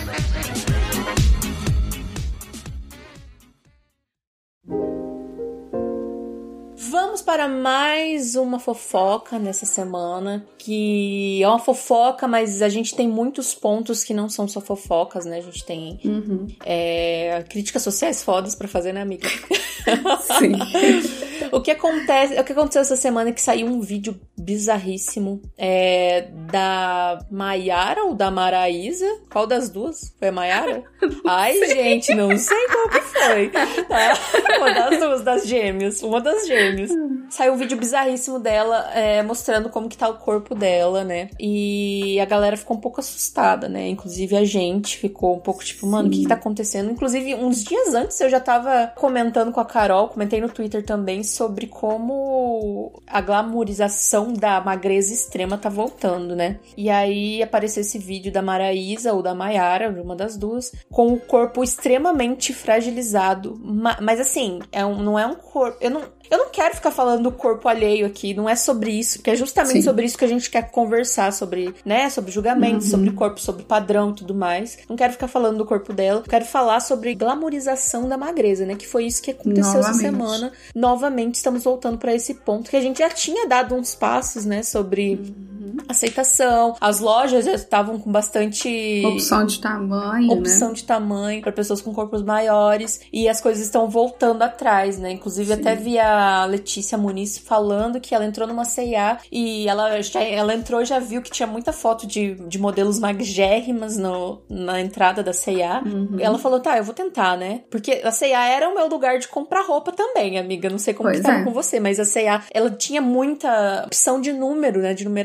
Vamos para mais uma fofoca nessa semana, que é uma fofoca, mas a gente tem muitos pontos que não são só fofocas, né? A gente tem uhum. é, críticas sociais fodas pra fazer, né, amiga? Sim. O que acontece, o que aconteceu essa semana é que saiu um vídeo bizarríssimo é, da Maiara ou da Maraísa? Qual das duas? Foi a Maiara? Ai, sei. gente, não sei qual que foi. Tá? Uma das duas, das gêmeas. Uma das gêmeas. Saiu um vídeo bizarríssimo dela é, mostrando como que tá o corpo dela, né? E a galera ficou um pouco assustada, né? Inclusive a gente ficou um pouco tipo, mano, o que que tá acontecendo? Inclusive, uns dias antes eu já tava comentando com a Carol, comentei no Twitter também, sobre como a glamourização da magreza extrema tá voltando, né? E aí apareceu esse vídeo da Maraísa ou da Maiara, uma das duas, com o corpo extremamente fragilizado. Mas assim, é um, não é um corpo... Eu não, eu não quero ficar falando do corpo alheio aqui, não é sobre isso, porque é justamente Sim. sobre isso que a gente quer conversar, sobre, né, sobre julgamento, uhum. sobre corpo, sobre padrão e tudo mais. Não quero ficar falando do corpo dela, quero falar sobre glamourização da magreza, né, que foi isso que aconteceu Novamente. essa semana. Novamente estamos voltando pra esse ponto, que a gente já tinha dado uns passos, né, sobre... Uhum. aceitação. As lojas já estavam com bastante... Opção de tamanho, Opção né? de tamanho para pessoas com corpos maiores. E as coisas estão voltando atrás, né? Inclusive, Sim. até vi a Letícia Muniz falando que ela entrou numa C e A e ela, já, ela entrou e já viu que tinha muita foto de, de modelos magérrimas no, na entrada da C e A. Uhum. E ela falou, tá, eu vou tentar, né? Porque a C e A era o meu lugar de comprar roupa também, amiga. Não sei como pois que tava é. com você, mas a C e A, ela tinha muita opção de número, né? De numeração. Uhum.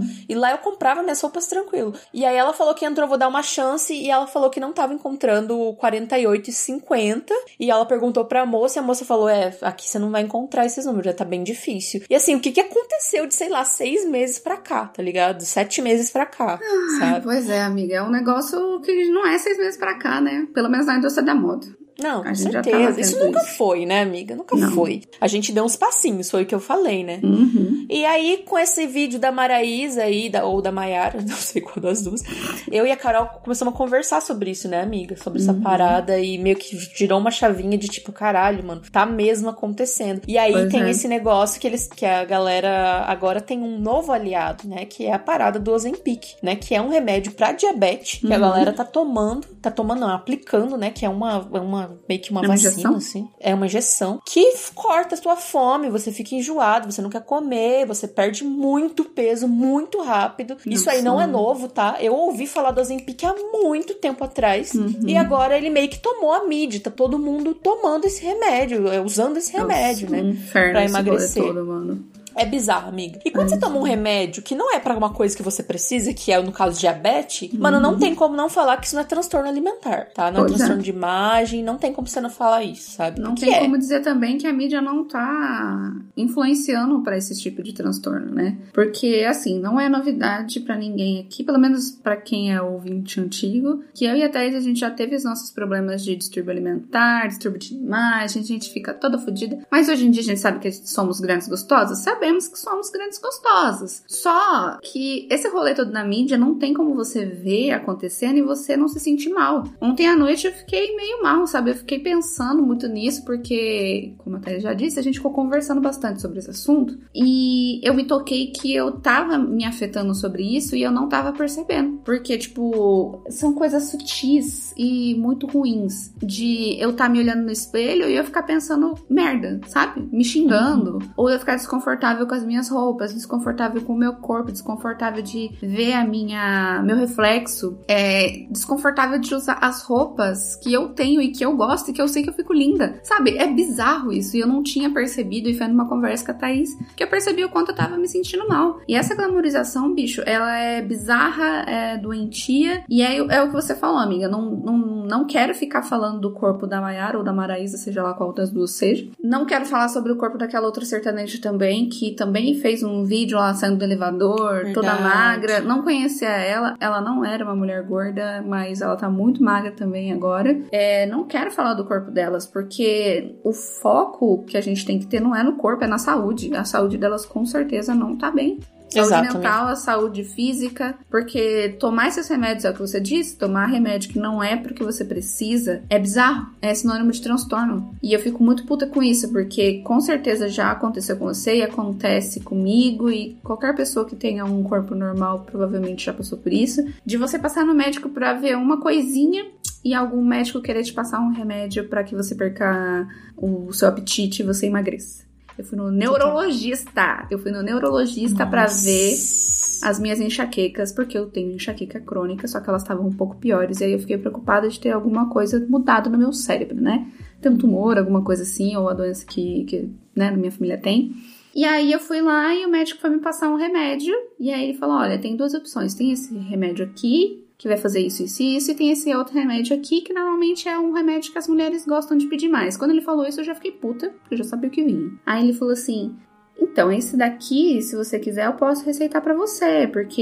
E lá eu comprava minhas roupas tranquilo. E aí ela falou que entrou, vou dar uma chance, e ela falou que não tava encontrando quarenta e oito e cinquenta. E ela perguntou pra moça, e a moça falou, é, aqui você não vai encontrar esses números, já tá bem difícil. E assim, o que que aconteceu de, sei lá, seis meses pra cá, tá ligado? Sete meses pra cá, ah, sabe? Pois é, amiga, é um negócio que não é seis meses pra cá, né? Pelo menos na indústria da moda. Não, com certeza. Isso nunca isso. foi, né, amiga? Nunca não. foi. A gente deu uns passinhos, foi o que eu falei, né? Uhum. E aí, com esse vídeo da Maraísa aí, da, ou da Mayara, não sei qual das duas, eu e a Carol começamos a conversar sobre isso, né, amiga? Sobre essa uhum. parada, e meio que girou uma chavinha de tipo, caralho, mano, tá mesmo acontecendo. E aí pois tem é. esse negócio que eles, que a galera agora tem um novo aliado, né? Que é a parada do Ozempic, né? Que é um remédio pra diabetes, que uhum. a galera tá tomando, tá tomando, não, aplicando, né? Que é uma, uma meio que uma é vacina, injeção? assim. É uma injeção que corta a sua fome, você fica enjoado, você não quer comer, você perde muito peso, muito rápido. Nossa. Isso aí não é novo, tá? Eu ouvi falar do Ozempic há muito tempo atrás, uhum. e agora ele meio que tomou a mídia, tá todo mundo tomando esse remédio, usando esse remédio, Nossa, né? Inferno, pra emagrecer. Todo, mano. É bizarro, amiga. E quando é. você toma um remédio que não é pra uma coisa que você precisa, que é, no caso, diabetes, uhum. mano, não tem como não falar que isso não é transtorno alimentar, tá? Não pois é transtorno é. de imagem, não tem como você não falar isso, sabe? Não que tem é? como dizer também que a mídia não tá influenciando pra esse tipo de transtorno, né? Porque, assim, não é novidade pra ninguém aqui, pelo menos pra quem é ouvinte antigo, que eu e a Thaís, a gente já teve os nossos problemas de distúrbio alimentar, distúrbio de imagem, a gente fica toda fodida. Mas hoje em dia a gente sabe que somos grandes gostosas, sabe? Sabemos que somos grandes gostosas. Só que esse rolê todo na mídia não tem como você ver acontecendo e você não se sentir mal. Ontem à noite eu fiquei meio mal, sabe? Eu fiquei pensando muito nisso porque, como a Thaís já disse, a gente ficou conversando bastante sobre esse assunto e eu me toquei que eu tava me afetando sobre isso e eu não tava percebendo. Porque, tipo, são coisas sutis e muito ruins de eu estar tá me olhando no espelho e eu ficar pensando merda, sabe? Me xingando. Uhum. Ou eu ficar desconfortável com as minhas roupas, desconfortável com o meu corpo, desconfortável de ver a minha, meu reflexo, é, desconfortável de usar as roupas que eu tenho e que eu gosto e que eu sei que eu fico linda, sabe? É bizarro isso e eu não tinha percebido e foi numa conversa com a Thaís que eu percebi o quanto eu tava me sentindo mal. E essa glamorização, bicho, ela é bizarra, é doentia e é, é o que você falou, amiga, não, não, não quero ficar falando do corpo da Mayara ou da Maraísa, seja lá qual das duas seja. Não quero falar sobre o corpo daquela outra sertaneja também, que também fez um vídeo lá saindo do elevador, Verdade. toda magra. Não conhecia ela, ela não era uma mulher gorda, mas ela tá muito magra também agora. É, não quero falar do corpo delas, porque o foco que a gente tem que ter não é no corpo, é na saúde. A saúde delas com certeza não tá bem. Saúde Exatamente. mental, a saúde física, porque tomar esses remédios, é o que você disse, tomar remédio que não é porque você precisa, é bizarro, é sinônimo de transtorno. E eu fico muito puta com isso, porque com certeza já aconteceu com você e acontece comigo e qualquer pessoa que tenha um corpo normal provavelmente já passou por isso, de você passar no médico pra ver uma coisinha e algum médico querer te passar um remédio pra que você perca o seu apetite e você emagreça. Eu fui no neurologista. Eu fui no neurologista Nossa. pra ver as minhas enxaquecas, porque eu tenho enxaqueca crônica, só que elas estavam um pouco piores. E aí eu fiquei preocupada de ter alguma coisa mudado no meu cérebro, né? Tem um tumor, alguma coisa assim, ou a doença que, que né, na minha família tem. E aí eu fui lá e o médico foi me passar um remédio. E aí ele falou, olha, tem duas opções. Tem esse remédio aqui, que vai fazer isso, isso e isso, e tem esse outro remédio aqui, que normalmente é um remédio que as mulheres gostam de pedir mais. Quando ele falou isso, eu já fiquei puta, porque eu já sabia o que vinha. Aí ele falou assim, então, esse daqui, se você quiser, eu posso receitar pra você, porque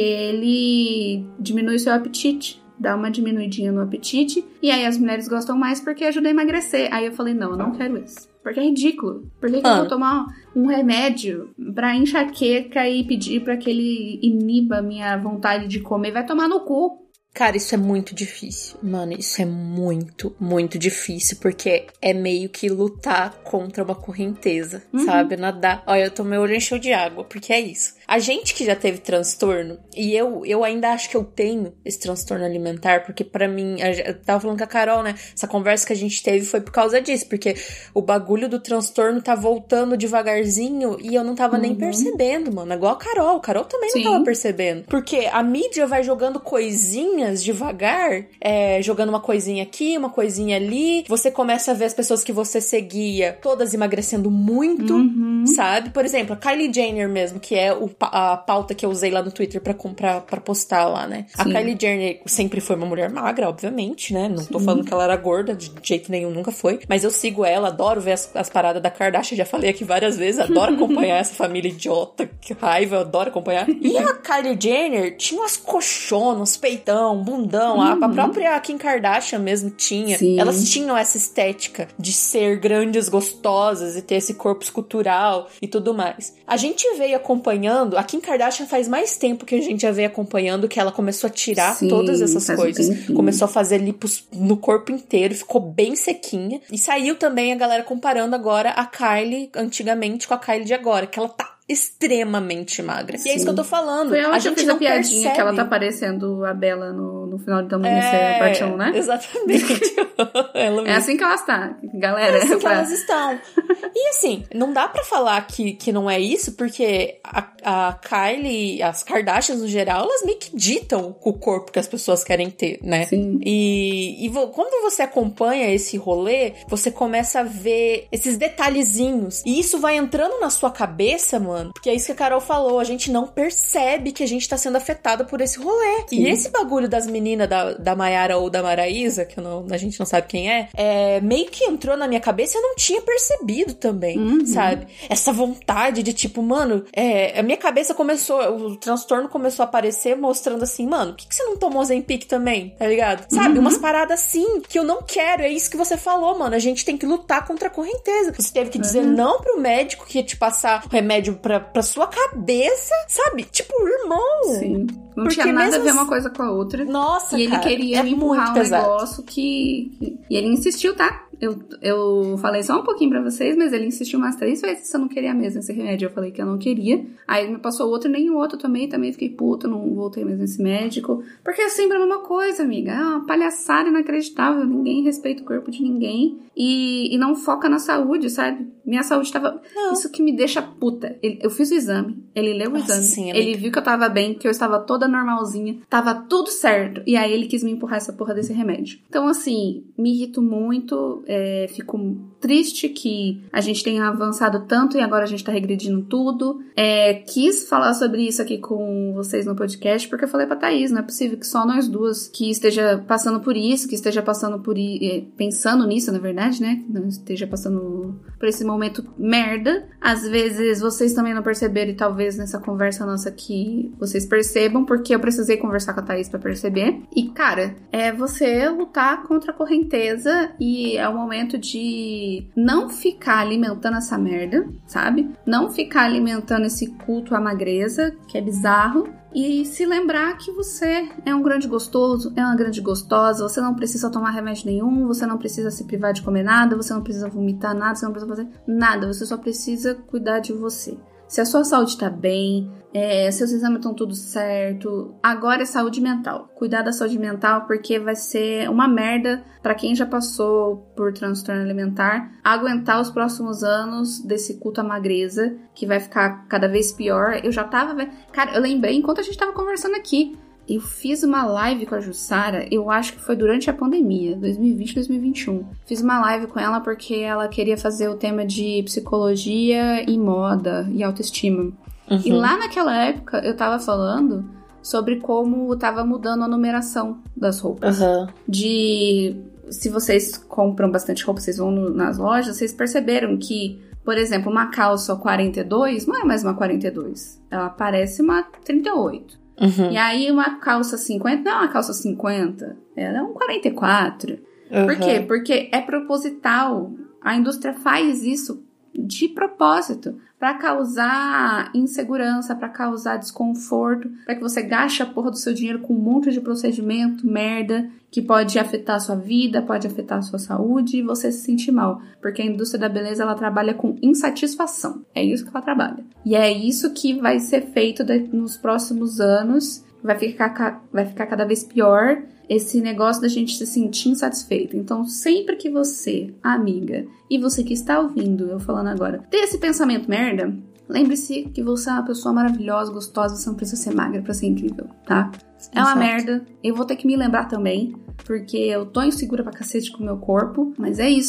ele diminui o seu apetite, dá uma diminuidinha no apetite, e aí as mulheres gostam mais porque ajuda a emagrecer. Aí eu falei, não, eu não quero isso. Porque é ridículo. Por que, que ah. eu vou tomar um remédio pra enxaqueca e pedir pra que ele iniba a minha vontade de comer? Vai tomar no cu. Cara, isso é muito difícil. Mano, isso é muito, muito difícil. Porque é meio que lutar contra uma correnteza, uhum. sabe? Nadar. Olha, eu tô, meu olho encheu de água, porque é isso. A gente que já teve transtorno, e eu, eu ainda acho que eu tenho esse transtorno alimentar, porque pra mim, eu tava falando com a Carol, né? Essa conversa que a gente teve foi por causa disso, porque o bagulho do transtorno tá voltando devagarzinho e eu não tava uhum. nem percebendo, mano. Igual a Carol. A Carol também Sim. não tava percebendo. Porque a mídia vai jogando coisinhas devagar, é, jogando uma coisinha aqui, uma coisinha ali. Você começa a ver as pessoas que você seguia todas emagrecendo muito, uhum. sabe? Por exemplo, a Kylie Jenner mesmo, que é o a pauta que eu usei lá no Twitter pra, pra, pra postar lá, né? Sim. A Kylie Jenner sempre foi uma mulher magra, obviamente, né? Não tô Sim. falando que ela era gorda, de jeito nenhum, nunca foi. Mas eu sigo ela, adoro ver as, as paradas da Kardashian, já falei aqui várias vezes, adoro acompanhar essa família idiota, que raiva, eu adoro acompanhar. E a Kylie Jenner tinha umas coxonas, uns peitão, bundão, uhum. a, a própria Kim Kardashian mesmo tinha. Sim. Elas tinham essa estética de ser grandes, gostosas e ter esse corpo escultural e tudo mais. A gente veio acompanhando, a Kim Kardashian faz mais tempo que a gente já veio acompanhando que ela começou a tirar Sim, todas essas coisas. Bem, começou a fazer lipos no corpo inteiro, ficou bem sequinha. E saiu também a galera comparando agora a Kylie antigamente com a Kylie de agora, que ela tá extremamente magra. Sim. E é isso que eu tô falando. Foi a gente não a piadinha percebe. Que ela tá parecendo a Bella no, no final de Dominique é, parte um, né? Exatamente. ela é assim que elas estão, galera. É assim que elas estão. E assim, não dá pra falar que, que não é isso, porque a, a Kylie, as Kardashians no geral, elas meio que ditam o corpo que as pessoas querem ter, né? Sim. E, e vo, quando você acompanha esse rolê, você começa a ver esses detalhezinhos. E isso vai entrando na sua cabeça, mano, porque é isso que a Carol falou, a gente não percebe que a gente tá sendo afetada por esse rolê. Sim. E esse bagulho das meninas da, da Mayara ou da Maraísa, que eu não, a gente não sabe quem é, é, meio que entrou na minha cabeça e eu não tinha percebido também, uhum. sabe? Essa vontade de tipo, mano, é, a minha cabeça começou, o transtorno começou a aparecer mostrando assim, mano, por que, que você não tomou Ozempic também? Tá ligado? Sabe? Uhum. Umas paradas assim, que eu não quero, é isso que você falou, mano, a gente tem que lutar contra a correnteza. Você teve que dizer uhum. não pro médico que ia te passar o remédio pra, pra sua cabeça, sabe? Tipo, irmão. Sim. Não Porque tinha nada a ver uma coisa com a outra. Nossa, E ele cara, queria é me empurrar um pesado. negócio que, que... E ele insistiu, tá? Eu, eu falei só um pouquinho pra vocês, mas ele insistiu umas três vezes se eu não queria mesmo esse remédio. Eu falei que eu não queria. Aí ele me passou outro, nem o outro também. Também fiquei puta, não voltei mais nesse médico. Porque é sempre a mesma coisa, amiga. É uma palhaçada inacreditável. Ninguém respeita o corpo de ninguém. E, e não foca na saúde, sabe? Minha saúde tava... Não. Isso que me deixa puta. Ele, eu fiz o exame. Ele leu o Nossa, exame. Sim, ele viu que eu tava bem, que eu estava toda normalzinha. Tava tudo certo. E aí ele quis me empurrar essa porra desse remédio. Então, assim, me irrito muito. É, fico triste que a gente tenha avançado tanto e agora a gente tá regredindo tudo. É, quis falar sobre isso aqui com vocês no podcast porque eu falei pra Thaís, não é possível que só nós duas que esteja passando por isso, que esteja passando por... pensando nisso, na verdade, né? Que não esteja passando por esse momento merda. Às vezes vocês também não perceberam e talvez nessa conversa nossa aqui vocês percebam, porque eu precisei conversar com a Thaís pra perceber. E, cara, é você lutar contra a correnteza e é o momento de não ficar alimentando essa merda, sabe? Não ficar alimentando esse culto à magreza, que é bizarro. E se lembrar que você é um grande gostoso, é uma grande gostosa, você não precisa tomar remédio nenhum, você não precisa se privar de comer nada, você não precisa vomitar nada, você não precisa fazer nada, você só precisa cuidar de você. Se a sua saúde tá bem, é, seus exames estão tudo certo, agora é saúde mental. Cuidar da saúde mental porque vai ser uma merda pra quem já passou por transtorno alimentar aguentar os próximos anos desse culto à magreza, que vai ficar cada vez pior. Eu já tava... Cara, eu lembrei enquanto a gente tava conversando aqui. Eu fiz uma live com a Jussara, eu acho que foi durante a pandemia, dois mil e vinte, dois mil e vinte e um. Fiz uma live com ela porque ela queria fazer o tema de psicologia e moda e autoestima. Uhum. E lá naquela época eu tava falando sobre como tava mudando a numeração das roupas. Uhum. De... Se vocês compram bastante roupa, vocês vão no, nas lojas, vocês perceberam que, por exemplo, uma calça quarenta e dois não é mais uma quarenta e dois. Ela parece uma trinta e oito. Uhum. E aí uma calça cinquenta não é uma calça cinquenta, ela é um quarenta e quatro. Uhum. Por quê? Porque é proposital. A indústria faz isso de propósito para causar insegurança, para causar desconforto, para que você gaste a porra do seu dinheiro com um monte de procedimento, merda, que pode afetar a sua vida, pode afetar a sua saúde e você se sentir mal. Porque a indústria da beleza, ela trabalha com insatisfação. É isso que ela trabalha. E é isso que vai ser feito nos próximos anos. Vai ficar, vai ficar cada vez pior esse negócio da gente se sentir insatisfeito. Então, sempre que você, amiga, e você que está ouvindo, eu falando agora, ter esse pensamento merda, lembre-se que você é uma pessoa maravilhosa, gostosa, você não precisa ser magra pra ser incrível, tá? É uma Exato. merda. Eu vou ter que me lembrar também, porque eu tô insegura pra cacete com o meu corpo, mas é isso.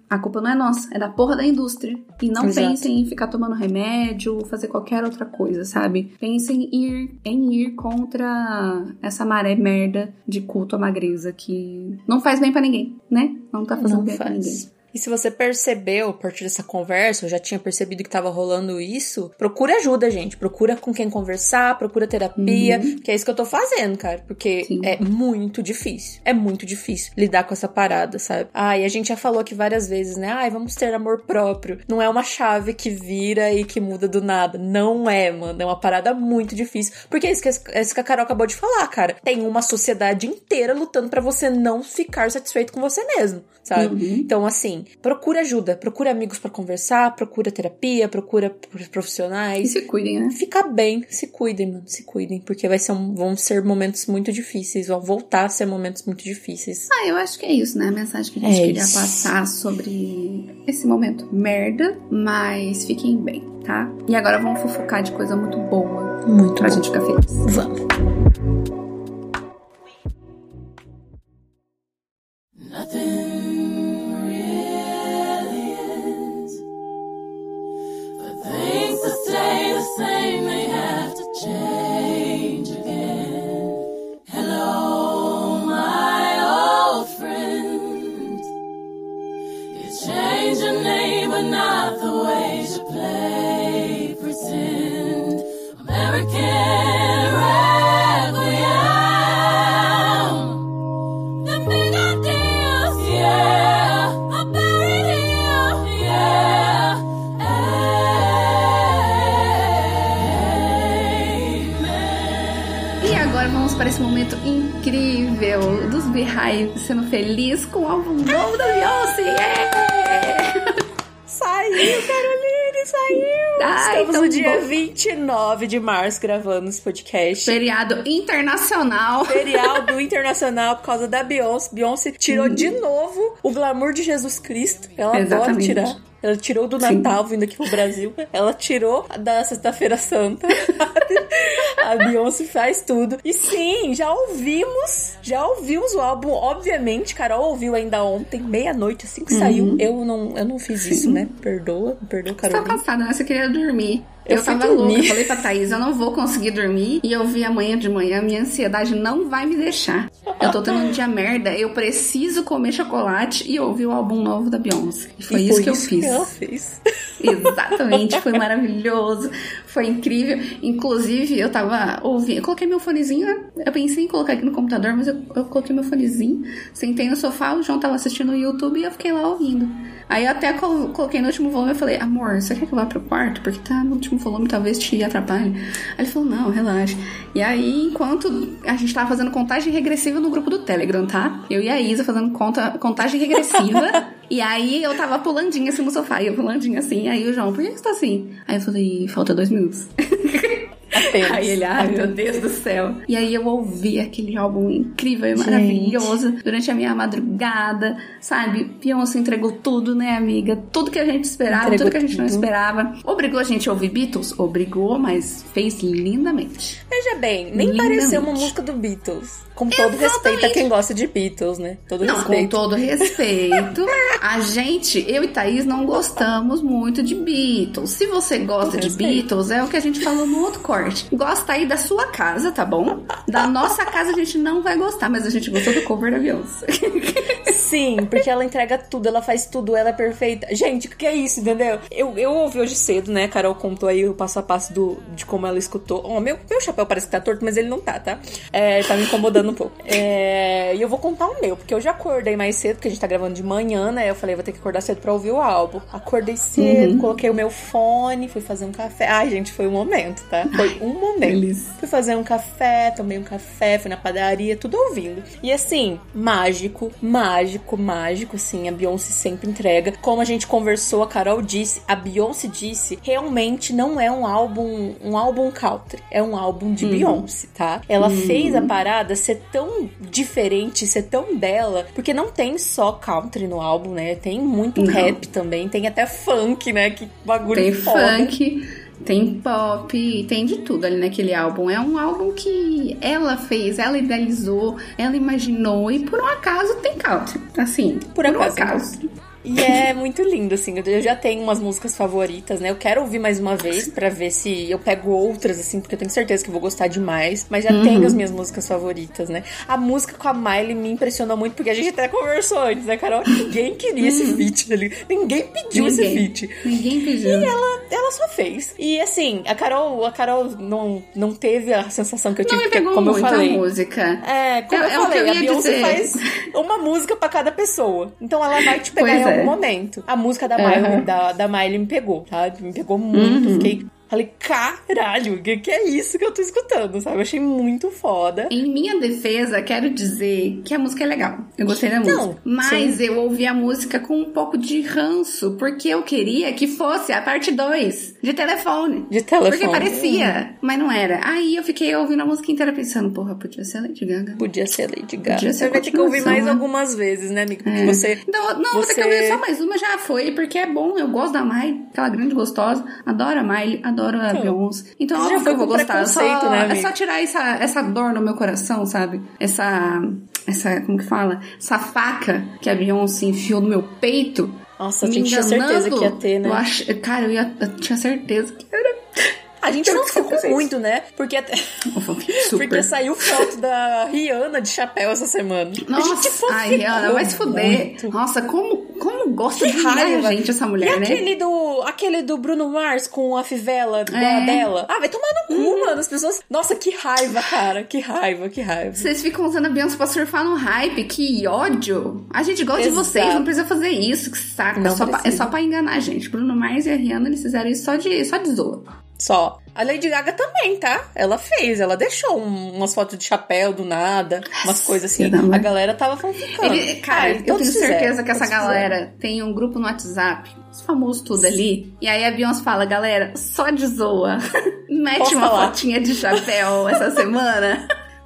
A culpa não é nossa, é da porra da indústria. E não Exato. pensem em ficar tomando remédio, fazer qualquer outra coisa, sabe? Pensem em ir, em ir contra essa maré merda de culto à magreza que não faz bem pra ninguém, né? Não tá fazendo Não bem faz. pra ninguém. E se você percebeu, a partir dessa conversa, eu já tinha percebido que tava rolando isso, procura ajuda, gente. Procura com quem conversar, procura terapia, Uhum. que é isso que eu tô fazendo, cara. Porque Sim. é muito difícil. É muito difícil lidar com essa parada, sabe? Ah, e a gente já falou aqui várias vezes, né? Ai, vamos ter amor próprio. Não é uma chave que vira e que muda do nada. Não é, mano. É uma parada muito difícil. Porque é isso que, é isso que a Carol acabou de falar, cara. Tem uma sociedade inteira lutando pra você não ficar satisfeito com você mesmo, sabe? Uhum. Então, assim, procura ajuda, procura amigos pra conversar, procura terapia, procura E profissionais. se cuidem, né? Fica bem, se cuidem, mano, se cuidem, porque vai ser um, vão ser momentos muito difíceis, vão voltar a ser momentos muito difíceis. Ah, eu acho que é isso, né? A mensagem que a gente É queria isso. passar sobre esse momento merda, mas fiquem bem, tá? E agora vamos fofocar de coisa muito boa Muito pra bom. gente ficar feliz. Vamos. Things to stay the same, they have to change again. Hello, my old friend. You change your name, but not the ways you play pretend. American Requiem. The big ideas, yeah, are buried here, yeah. E agora vamos para esse momento incrível dos Beehive sendo feliz com o álbum novo da Beyoncé. Yeah! Saiu, Caroline, saiu! Ai, Estamos tão no dia bom. vinte e nove de março gravando esse podcast. Feriado internacional. Feriado internacional por causa da Beyoncé. Beyoncé tirou de novo o glamour de Jesus Cristo. Ela adora Exatamente. tirar. Ela tirou do Sim. Natal, vindo aqui pro Brasil. Ela tirou da Sexta-feira Santa. A Beyoncé faz tudo. E sim, já ouvimos. Já ouvimos o álbum, obviamente. Carol ouviu ainda ontem, meia-noite, assim que saiu. Eu não, eu não fiz isso, né? Perdoa, perdoa, Você Carol. tá cansada, né? Você queria dormir. Eu Eu, fui tava dormir. louca. Eu falei pra Thaís, eu não vou conseguir dormir. E eu vi amanhã de manhã, minha ansiedade não vai me deixar. Eu tô tendo um dia merda, eu preciso comer chocolate e ouvir o álbum novo da Beyoncé. E foi E isso foi que eu isso fiz. que ela fez. Exatamente, foi maravilhoso, foi incrível. Inclusive, eu tava ouvindo, eu coloquei meu fonezinho, eu pensei em colocar aqui no computador, mas eu, eu coloquei meu fonezinho, sentei no sofá, o João tava assistindo o YouTube e eu fiquei lá ouvindo. Aí eu até colo- coloquei no último volume e falei, amor, você quer que eu vá pro quarto? Porque tá no último volume, talvez te atrapalhe. Aí ele falou, não, relaxa. E aí, enquanto a gente tava fazendo contagem regressiva no grupo do Telegram, tá? Eu e a Isa fazendo conta, contagem regressiva. E aí eu tava pulandinha assim no sofá, e eu pulandinha assim. Aí o João, por que você tá assim? Aí eu falei, falta dois minutos. Apenas. Aí ele, ai meu Deus do céu. E aí eu ouvi aquele álbum incrível e maravilhoso durante a minha madrugada, sabe? Beyoncé entregou tudo, né, amiga? Tudo que a gente esperava, Entregou tudo que a gente não tudo. esperava. Obrigou a gente a ouvir Beatles? Obrigou, mas fez lindamente. Veja bem, nem Lindamente. pareceu uma música do Beatles. Com todo respeito a quem gosta de Beatles, né? Todo Não, com respeito. todo respeito, a gente, eu e Thaís, não gostamos muito de Beatles. Se você gosta Com de respeito. Beatles, é o que a gente falou no outro corte. Gosta aí da sua casa, tá bom? Da nossa casa a gente não vai gostar, mas a gente gostou do cover da Beyoncé. Sim, porque ela entrega tudo, ela faz tudo, ela é perfeita. Gente, o que é isso, entendeu? Eu, eu ouvi hoje cedo, né? A Carol contou aí o passo a passo do, de como ela escutou. Ó, meu, meu chapéu parece que tá torto, mas ele não tá, tá? É, tá me incomodando um pouco. É, e eu vou contar o meu, porque eu já acordei mais cedo, porque a gente tá gravando de manhã, né? Eu falei, vou ter que acordar cedo pra ouvir o álbum. Acordei cedo, Uhum. coloquei o meu fone, fui fazer um café. Ai, gente, foi um momento, tá? Foi um momento. delícia. Fui fazer um café, tomei um café, fui na padaria, tudo ouvindo. E assim, mágico, mágico, mágico, assim, a Beyoncé sempre entrega. Como a gente conversou, a Carol disse, a Beyoncé disse, realmente não é um álbum, um álbum country, é um álbum de Uhum. Beyoncé, tá? Ela Uhum. fez a parada ser tão diferente, ser tão dela, porque não tem só country no álbum, né? Tem muito Não. rap também, tem até funk, né? Que bagulho Tem foda. funk, tem pop, tem de tudo ali naquele álbum. É um álbum que ela fez, ela idealizou, ela imaginou e por um acaso tem country. Assim, Por por, um acaso, acaso. E é muito lindo, assim. Eu já tenho umas músicas favoritas, né? Eu quero ouvir mais uma vez pra ver se eu pego outras, assim, porque eu tenho certeza que eu vou gostar demais. Mas já uhum. tenho as minhas músicas favoritas, né? A música com a Miley me impressionou muito, porque a gente até conversou antes, né, Carol? Ninguém queria esse feat ali. Ninguém pediu Ninguém. esse feat. Ninguém pediu. E ela, ela só fez. E, assim, a Carol, a Carol não, não teve a sensação que eu tive, não me porque, pegou como muito eu falei. A música. É, como eu, eu falei, eu a Beyoncé dizer. faz uma música pra cada pessoa. Então ela vai te pegar pois em é. algum momento. A música da, uhum. Miley, da, da Miley me pegou, tá? Me pegou muito. Uhum. Fiquei... Falei, caralho, o que, que é isso que eu tô escutando, sabe? Eu achei muito foda. Em minha defesa, quero dizer que a música é legal. Eu gostei da música. Não, mas sim. eu ouvi a música com um pouco de ranço, porque eu queria que fosse a parte dois de telefone. De telefone. Porque parecia, mas não era. Aí eu fiquei ouvindo a música inteira pensando, porra, podia ser Lady Gaga. Podia ser Lady Gaga. Podia ser você vai ter que ouvir mais né? algumas vezes, né, amiga? Porque é. você... Não, não você... vou ter que ouvir só mais uma, já foi, porque é bom. Eu gosto da Miley, aquela grande gostosa. Adoro a Miley, adoro adoro a Beyoncé. Então, óbvio que eu vou gostar. Só, né, é só tirar essa, essa dor no meu coração, sabe? Essa, essa, como que fala? Essa faca que a Beyoncé enfiou no meu peito. Nossa, eu tinha certeza que ia ter, né? Eu ach... Cara, eu, ia... eu tinha certeza que era... A gente não ficou muito, né? Porque até... Porque saiu foto da Rihanna de chapéu essa semana. Nossa, a gente ai, Rihanna, vai se fuder. Muito. Nossa, como, como gosta que de raiva, gente, essa mulher, e né? aquele do, aquele do Bruno Mars com a fivela é. dela. Ah, vai tomar no cu, hum. mano. As pessoas... Nossa, que raiva, cara. Que raiva, que raiva. Vocês ficam usando a Beyoncé pra surfar no hype. Que ódio. A gente gosta Exato. de vocês, não precisa fazer isso. Que saco. É só, pra, é só pra enganar a gente. Bruno Mars e a Rihanna, eles fizeram isso só de, só de zoa. Só. A Lady Gaga também, tá? Ela fez, ela deixou um, umas fotos de chapéu do nada, umas coisas assim. A galera tava fanficando. Ele, cara, Ai, eu tenho certeza fizeram, que essa galera fizeram. tem um grupo no WhatsApp, os famosos tudo ali. E aí a Beyoncé fala, galera, só de zoa. Mete Posso uma falar? fotinha de chapéu essa semana.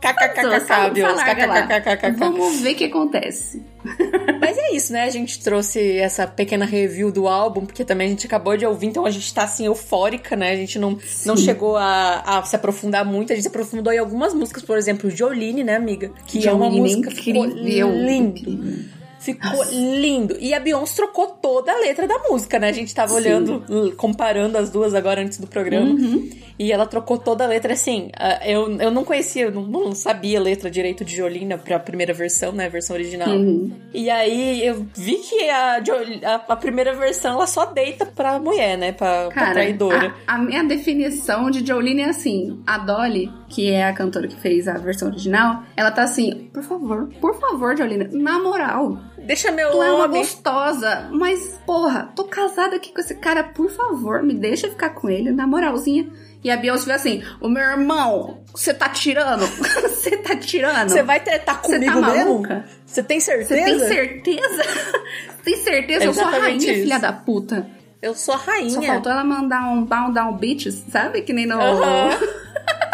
Vamos ver o que acontece. Mas é isso, né? A gente trouxe essa pequena review do álbum, porque também a gente acabou de ouvir, então a gente tá assim, eufórica, né? A gente não, não chegou a, a se aprofundar muito, a gente se aprofundou em algumas músicas, por exemplo, Jolene, né, amiga? Que Jolene é uma música que ficou linda. Ficou Nossa. lindo. E a Beyoncé trocou toda a letra da música, né? A gente tava Sim. olhando, comparando as duas agora antes do programa. Uhum. E ela trocou toda a letra, assim. Eu, eu não conhecia, eu não, não sabia a letra direito de Jolene pra primeira versão, né? A versão original. Uhum. E aí eu vi que a, a, a primeira versão, ela só deita pra mulher, né? Pra, Cara, pra traidora. A, a minha definição de Jolene é assim. A Dolly, que é a cantora que fez a versão original, ela tá assim, por favor, por favor, Jolene, na moral... Deixa meu Tu homem. é uma gostosa, mas, porra, tô casada aqui com esse cara, por favor, me deixa ficar com ele, na moralzinha. E a Beyoncé foi assim, o meu irmão, você tá tirando? Você tá tirando? Você vai tretar comigo tá mesmo? Você tem certeza? Você tem certeza? Tem certeza? É eu sou a rainha, isso. filha da puta. Eu sou a rainha. Só faltou ela mandar um bound down bitches, sabe? Que nem no... Uh-huh.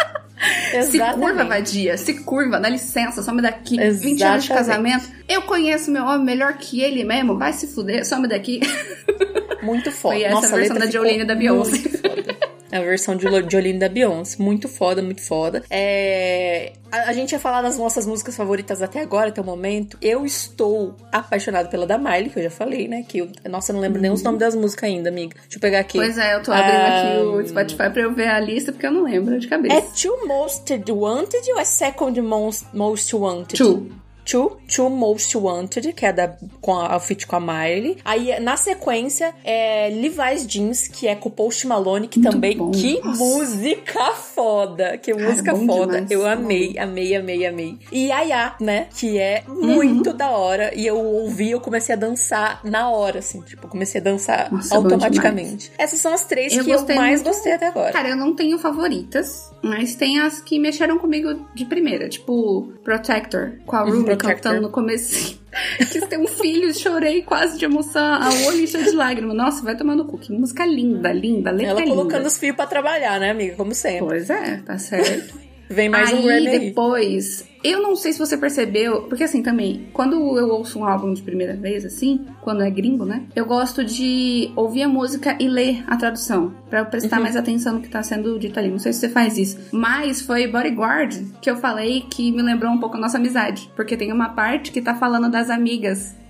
Se curva, vadia, se curva, dá licença, some daqui. Exatamente. vinte anos de casamento. Eu conheço meu homem melhor que ele mesmo, vai se fuder, some daqui. Muito foda. Foi essa Nossa, a versão da Jolene da Beyoncé. A versão de Jolene da Beyoncé. Muito foda, muito foda. É... A, a gente ia falar das nossas músicas favoritas até agora, até o momento. Eu estou apaixonada pela da Miley, que eu já falei, né? Que eu... Nossa, eu não lembro uhum. nem os nomes das músicas ainda, amiga. Deixa eu pegar aqui. Pois é, eu tô abrindo ah, aqui o Spotify pra eu ver a lista, porque eu não lembro de cabeça. É Two Most Wanted ou é Second Most, most Wanted? Two. Two, Two Most Wanted, que é da, com a, a feat com a Miley. Aí, na sequência, é Levi's Jeans, que é com o Post Malone, que Muito também... Bom. Que Nossa. música foda! Que Cara, música foda! Demais. Eu amei, amei, amei, amei. E Yaya, né? Que é muito uhum. da hora. E eu ouvi, eu comecei a dançar na hora, assim. Tipo, comecei a dançar Nossa, automaticamente. Essas são as três eu que eu mais muito... gostei até agora. Cara, eu não tenho favoritas, mas tem as que mexeram comigo de primeira. Tipo, Protector, com a Ruby cantando no começo. Quis ter um filho, chorei quase de emoção, a olho cheio de lágrimas. Nossa, vai tomar no cu. Que música linda, linda, letra Ela linda. colocando os fios pra trabalhar, né, amiga? Como sempre. Pois é, tá certo. Vem mais aí, um Grammy aí. Depois, eu não sei se você percebeu, porque assim também, quando eu ouço um álbum de primeira vez, assim, quando é gringo, né? Eu gosto de ouvir a música e ler a tradução, pra eu prestar uhum. mais atenção no que tá sendo dito ali. Não sei se você faz isso. Mas foi Bodyguard que eu falei que me lembrou um pouco a nossa amizade, porque tem uma parte que tá falando das amigas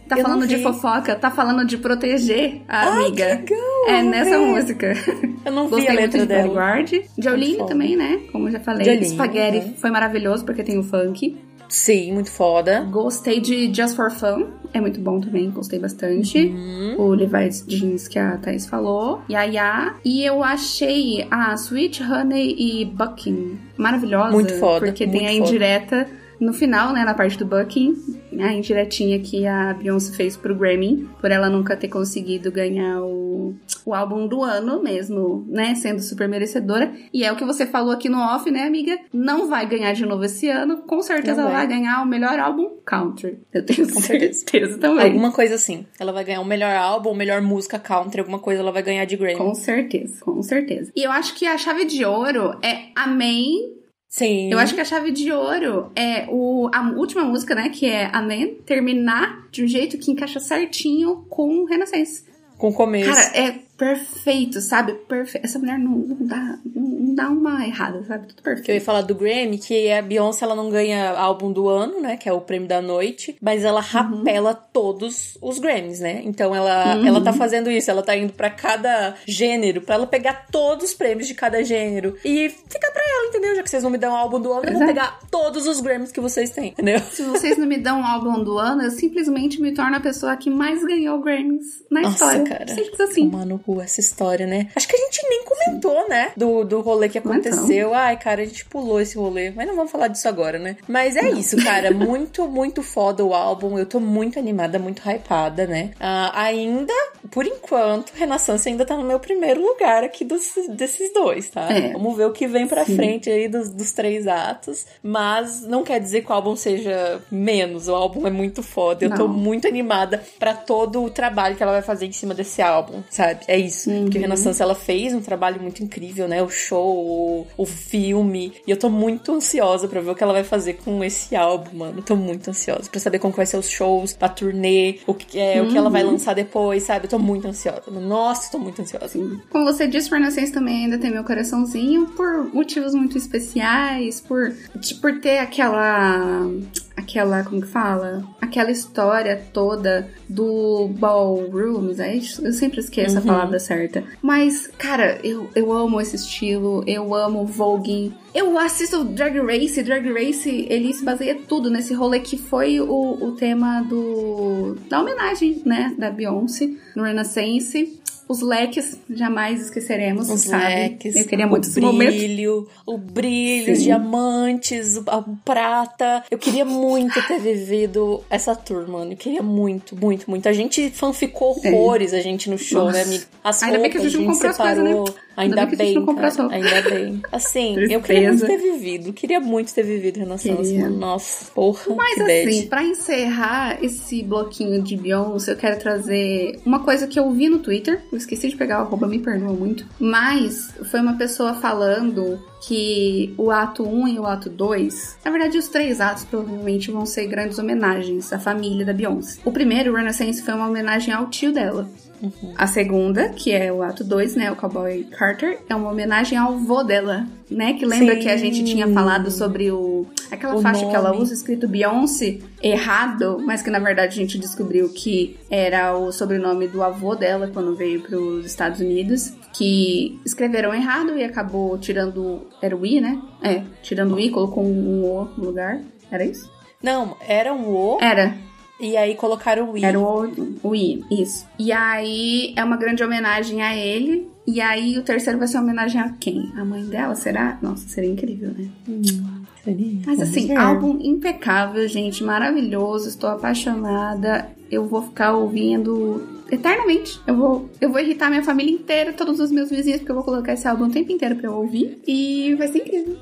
tá Eu falando não de vi. fofoca, tá falando de proteger a Ai, amiga. que legal, É vamos nessa ver. música. Eu não vi Gostei a muito letra de dela. Bodyguard. Jolene foda. também, né? Como eu já falei. Jolene, Spaghetti uhum. foi maravilhoso porque tem o funk. Sim, muito foda. Gostei de Just for Fun. É muito bom também, gostei bastante. Uhum. O Levi's Jeans que a Thaís falou. Yaya. E eu achei a Sweet Honey e Bucking maravilhosa. Muito foda, Porque muito tem a foda. indireta no final, né? Na parte do Bucking. A indiretinha que a Beyoncé fez pro Grammy. Por ela nunca ter conseguido ganhar o, o álbum do ano mesmo, né? Sendo super merecedora. E é o que você falou aqui no off, né, amiga? Não vai ganhar de novo esse ano. Com certeza Não ela vai vai. ganhar o melhor álbum country. Eu tenho Com certeza, certeza. também. Alguma coisa assim. Ela vai ganhar o melhor álbum, o melhor música country, alguma coisa ela vai ganhar de Grammy. Com certeza, com certeza. E eu acho que a chave de ouro é Amém. Sim. Eu acho que a chave de ouro é o, a última música, né? Que é Amém. Terminar de um jeito que encaixa certinho com Renaissance. Com o começo. Cara, é perfeito, sabe? Perfeito. Essa mulher não, não, dá, não, não dá uma errada, sabe? Tudo perfeito. Que eu ia falar do Grammy, que a Beyoncé, ela não ganha álbum do ano, né? Que é o prêmio da noite. Mas ela rapela todos os Grammys, né? Então ela, Uhum. ela tá fazendo isso. Ela tá indo pra cada gênero, pra ela pegar todos os prêmios de cada gênero. E fica pra ela, entendeu? Já que vocês não me dão álbum do ano, eu vou Exato. pegar todos os Grammys que vocês têm, entendeu? Se vocês não me dão um álbum do ano, eu simplesmente me torno a pessoa que mais ganhou Grammys na Nossa, história. cara. Simples assim. Tomar no cu essa história, né? Acho que a gente nem comentou, né? Do, do rolê que aconteceu. Ai, cara, a gente pulou esse rolê. Mas não vamos falar disso agora, né? Mas é isso, cara. Muito, muito foda o álbum. Eu tô muito animada, muito hypada, né? Ah, ainda, por enquanto, Renaissance ainda tá no meu primeiro lugar aqui dos, desses dois, tá? É. Vamos ver o que vem pra Sim. frente aí dos, dos três atos. Mas não quer dizer que o álbum seja menos. O álbum é muito foda. Eu tô Não. muito animada pra todo o trabalho que ela vai fazer em cima desse álbum, sabe? É isso. Uhum. Porque Renaissance, ela fez um trabalho muito incrível, né? O show, o, o filme. E eu tô muito ansiosa pra ver o que ela vai fazer com esse álbum, mano. Eu tô muito ansiosa pra saber como que vai ser os shows, a turnê, o que, é, Uhum. o que ela vai lançar depois, sabe? Eu tô muito ansiosa. Nossa, tô muito ansiosa. Sim. Como você disse, Renaissance também ainda tem meu coraçãozinho por motivos muito especiais, por, de- por ter aquela... Aquela, como que fala? Aquela história toda do ballrooms, é isso? Eu sempre esqueço a Uhum. palavra certa. Mas, cara, eu, eu amo esse estilo, eu amo voguing. Eu assisto Drag Race, Drag Race, ele se baseia tudo nesse rolê que foi o, o tema do da homenagem, né, da Beyoncé no Renaissance. Os leques, jamais esqueceremos, Os sabe? leques, Eu queria muito o esse momento. brilho, o brilho, os Sim. diamantes, o, a prata. Eu queria muito ter vivido essa tour, mano. Eu queria muito, muito, muito. A gente fanficou horrores, a gente no show, Nossa. né, amiga? As Ainda bem roupas, que a gente não comprou as coisas, separou. né? Ainda, Ainda bem que a gente bem, não comprou as cara. roupas. Ainda bem. Assim, eu queria muito ter vivido. Queria muito ter vivido Renaissance, Queria. mano. Nossa, porra, Mas que assim, bad. pra encerrar esse bloquinho de Beyoncé, eu quero trazer uma coisa que eu vi no Twitter. Eu esqueci de pegar o arroba, me perdoa muito. Mas foi uma pessoa falando que o ato um e o ato dois, na verdade os três atos provavelmente vão ser grandes homenagens à família da Beyoncé. O primeiro, o Renaissance, foi uma homenagem ao tio dela. Uhum. A segunda, que é o ato dois, né, o Cowboy Carter, é uma homenagem ao vô dela, né, que lembra Sim. que a gente tinha falado sobre o aquela O faixa que ela nome. usa escrito Beyoncé errado, mas que na verdade a gente descobriu que era o sobrenome do avô dela quando veio para os Estados Unidos, que escreveram errado e acabou tirando, era o I, né? É, tirando o I, colocou um O no lugar, era isso? Não, era um O Era. e aí colocaram o I. Era o, o I, isso. E aí é uma grande homenagem a ele. E aí o terceiro vai ser uma homenagem a quem? A mãe dela, será? Nossa, seria incrível, né? Hum, seria. Mas Vamos assim, ver. álbum impecável, gente, maravilhoso. Estou apaixonada. Eu vou ficar ouvindo eternamente. Eu vou, eu vou irritar minha família inteira, todos os meus vizinhos, porque eu vou colocar esse álbum o tempo inteiro pra eu ouvir. E vai ser incrível.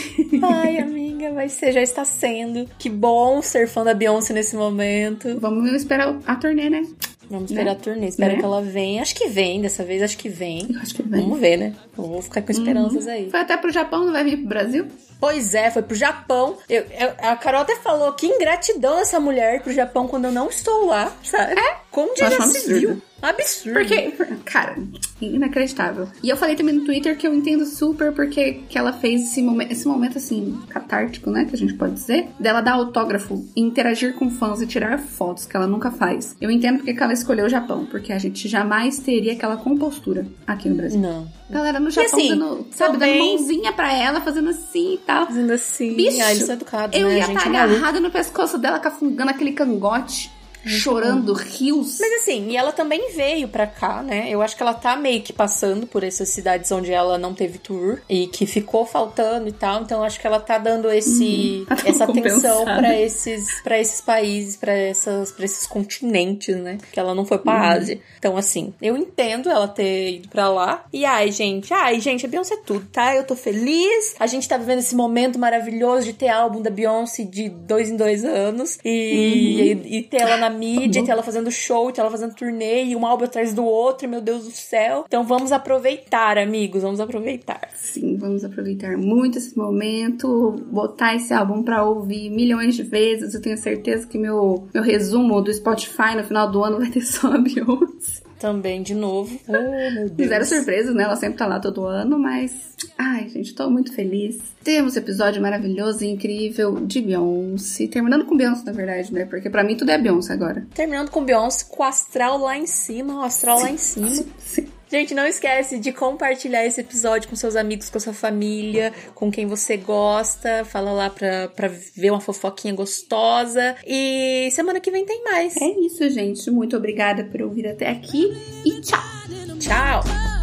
Ai, amiga, vai ser, já está sendo. Que bom ser fã da Beyoncé nesse momento. Vamos esperar a turnê, né? Vamos esperar Né? a turnê, espero Né? que ela venha. Acho que vem, dessa vez acho que vem. Eu acho que vai. Vamos ver, né? Eu vou ficar com esperanças aí. Foi até pro Japão, não vai vir pro Brasil? Pois é, foi pro Japão. Eu, eu, a Carol até falou que ingratidão essa mulher pro Japão quando eu não estou lá, sabe? É? Como Eu acho diria um civil. absurdo. Absurdo. Porque, cara, inacreditável. E eu falei também no Twitter que eu entendo super porque que ela fez esse, momen- esse momento, assim, catártico, né, que a gente pode dizer, dela dar autógrafo, interagir com fãs e tirar fotos, que ela nunca faz. Eu entendo porque que ela escolheu o Japão, porque a gente jamais teria aquela compostura aqui no Brasil. Não. Galera no Japão assim, dando, sabe, também- dando mãozinha pra ela, fazendo assim e tal. Fazendo assim. Bicho, ah, eles são educados, eu né? ia A gente estar é maluco. agarrada no pescoço dela, cafungando aquele cangote, chorando, rios. Mas assim, e ela também veio pra cá, né? Eu acho que ela tá meio que passando por essas cidades onde ela não teve tour e que ficou faltando e tal. Então eu acho que ela tá dando esse, Uhum. essa atenção Compensada. pra esses, pra esses países, pra, essas, pra esses continentes, né? Que ela não foi pra Uhum. Ásia. Então, assim, eu entendo ela ter ido pra lá. E ai, gente, ai, gente, a Beyoncé é tudo, tá? Eu tô feliz. A gente tá vivendo esse momento maravilhoso de ter álbum da Beyoncé de dois em dois anos e, Uhum. e, e ter ela na mídia, bom. ter ela fazendo show, ter ela fazendo turnê, e um álbum atrás do outro, meu Deus do céu. Então vamos aproveitar, amigos, vamos aproveitar. Sim, vamos aproveitar muito esse momento, botar esse álbum pra ouvir milhões de vezes. Eu tenho certeza que meu, meu resumo do Spotify no final do ano vai ter só a Beyoncé. Também, de novo. Oh, meu Deus. Zero surpresas, né? Ela sempre tá lá todo ano, mas... Ai, gente, tô muito feliz. Temos um episódio maravilhoso e incrível de Beyoncé. Terminando com Beyoncé, na verdade, né? Porque pra mim tudo é Beyoncé agora. Terminando com Beyoncé, com o astral lá em cima, o astral lá em cima. Sim, sim. Gente, não esquece de compartilhar esse episódio com seus amigos, com a sua família, com quem você gosta. Fala lá pra, pra ver uma fofoquinha gostosa. E semana que vem tem mais. É isso, gente. Muito obrigada por ouvir até aqui. E tchau! Tchau!